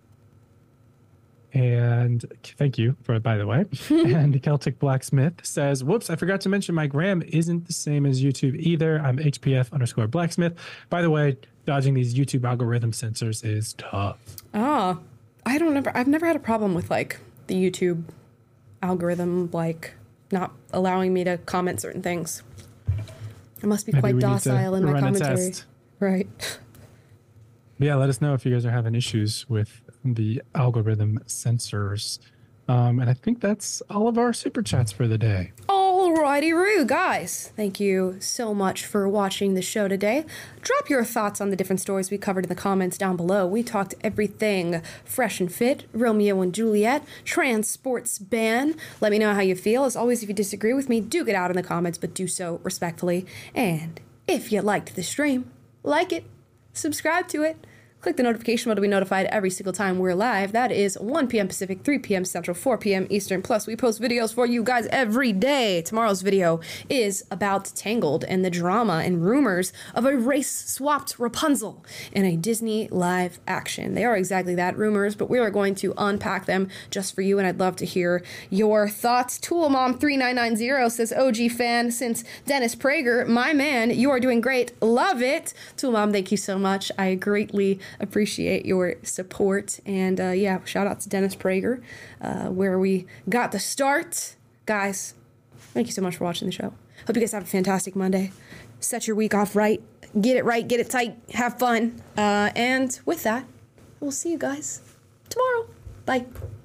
And thank you for it, by the way. And Celtic Blacksmith says, whoops, I forgot to mention my gram isn't the same as YouTube either. I'm H P F underscore blacksmith. By the way, dodging these YouTube algorithm censors is tough. Oh, I don't remember. I've never had a problem with like the YouTube algorithm, like not allowing me to comment certain things. I must be Maybe quite docile in my commentary. Right. Yeah, let us know if you guys are having issues with the algorithm censors. Um, and I think that's all of our super chats for the day. Alrighty, Roo, guys. Thank you so much for watching the show today. Drop your thoughts on the different stories we covered in the comments down below. We talked everything Fresh and Fit, Romeo and Juliet, trans sports ban. Let me know how you feel. As always, if you disagree with me, do get out in the comments, but do so respectfully. And if you liked the stream, like it, subscribe to it. Click the notification bell to be notified every single time we're live. That is one p.m. Pacific, three p.m. Central, four p.m. Eastern. Plus, we post videos for you guys every day. Tomorrow's video is about Tangled and the drama and rumors of a race-swapped Rapunzel in a Disney live action. They are exactly that, rumors, but we are going to unpack them just for you, and I'd love to hear your thoughts. Toolmom three nine nine zero says, O G fan since Dennis Prager. My man, you are doing great. Love it. Toolmom, thank you so much. I greatly appreciate your support. And uh, yeah, shout out to Dennis Prager, uh, where we got the start. Guys, thank you so much for watching the show. Hope you guys have a fantastic Monday. Set your week off right. Get it right. Get it tight. Have fun. Uh, and with that, we'll see you guys tomorrow. Bye.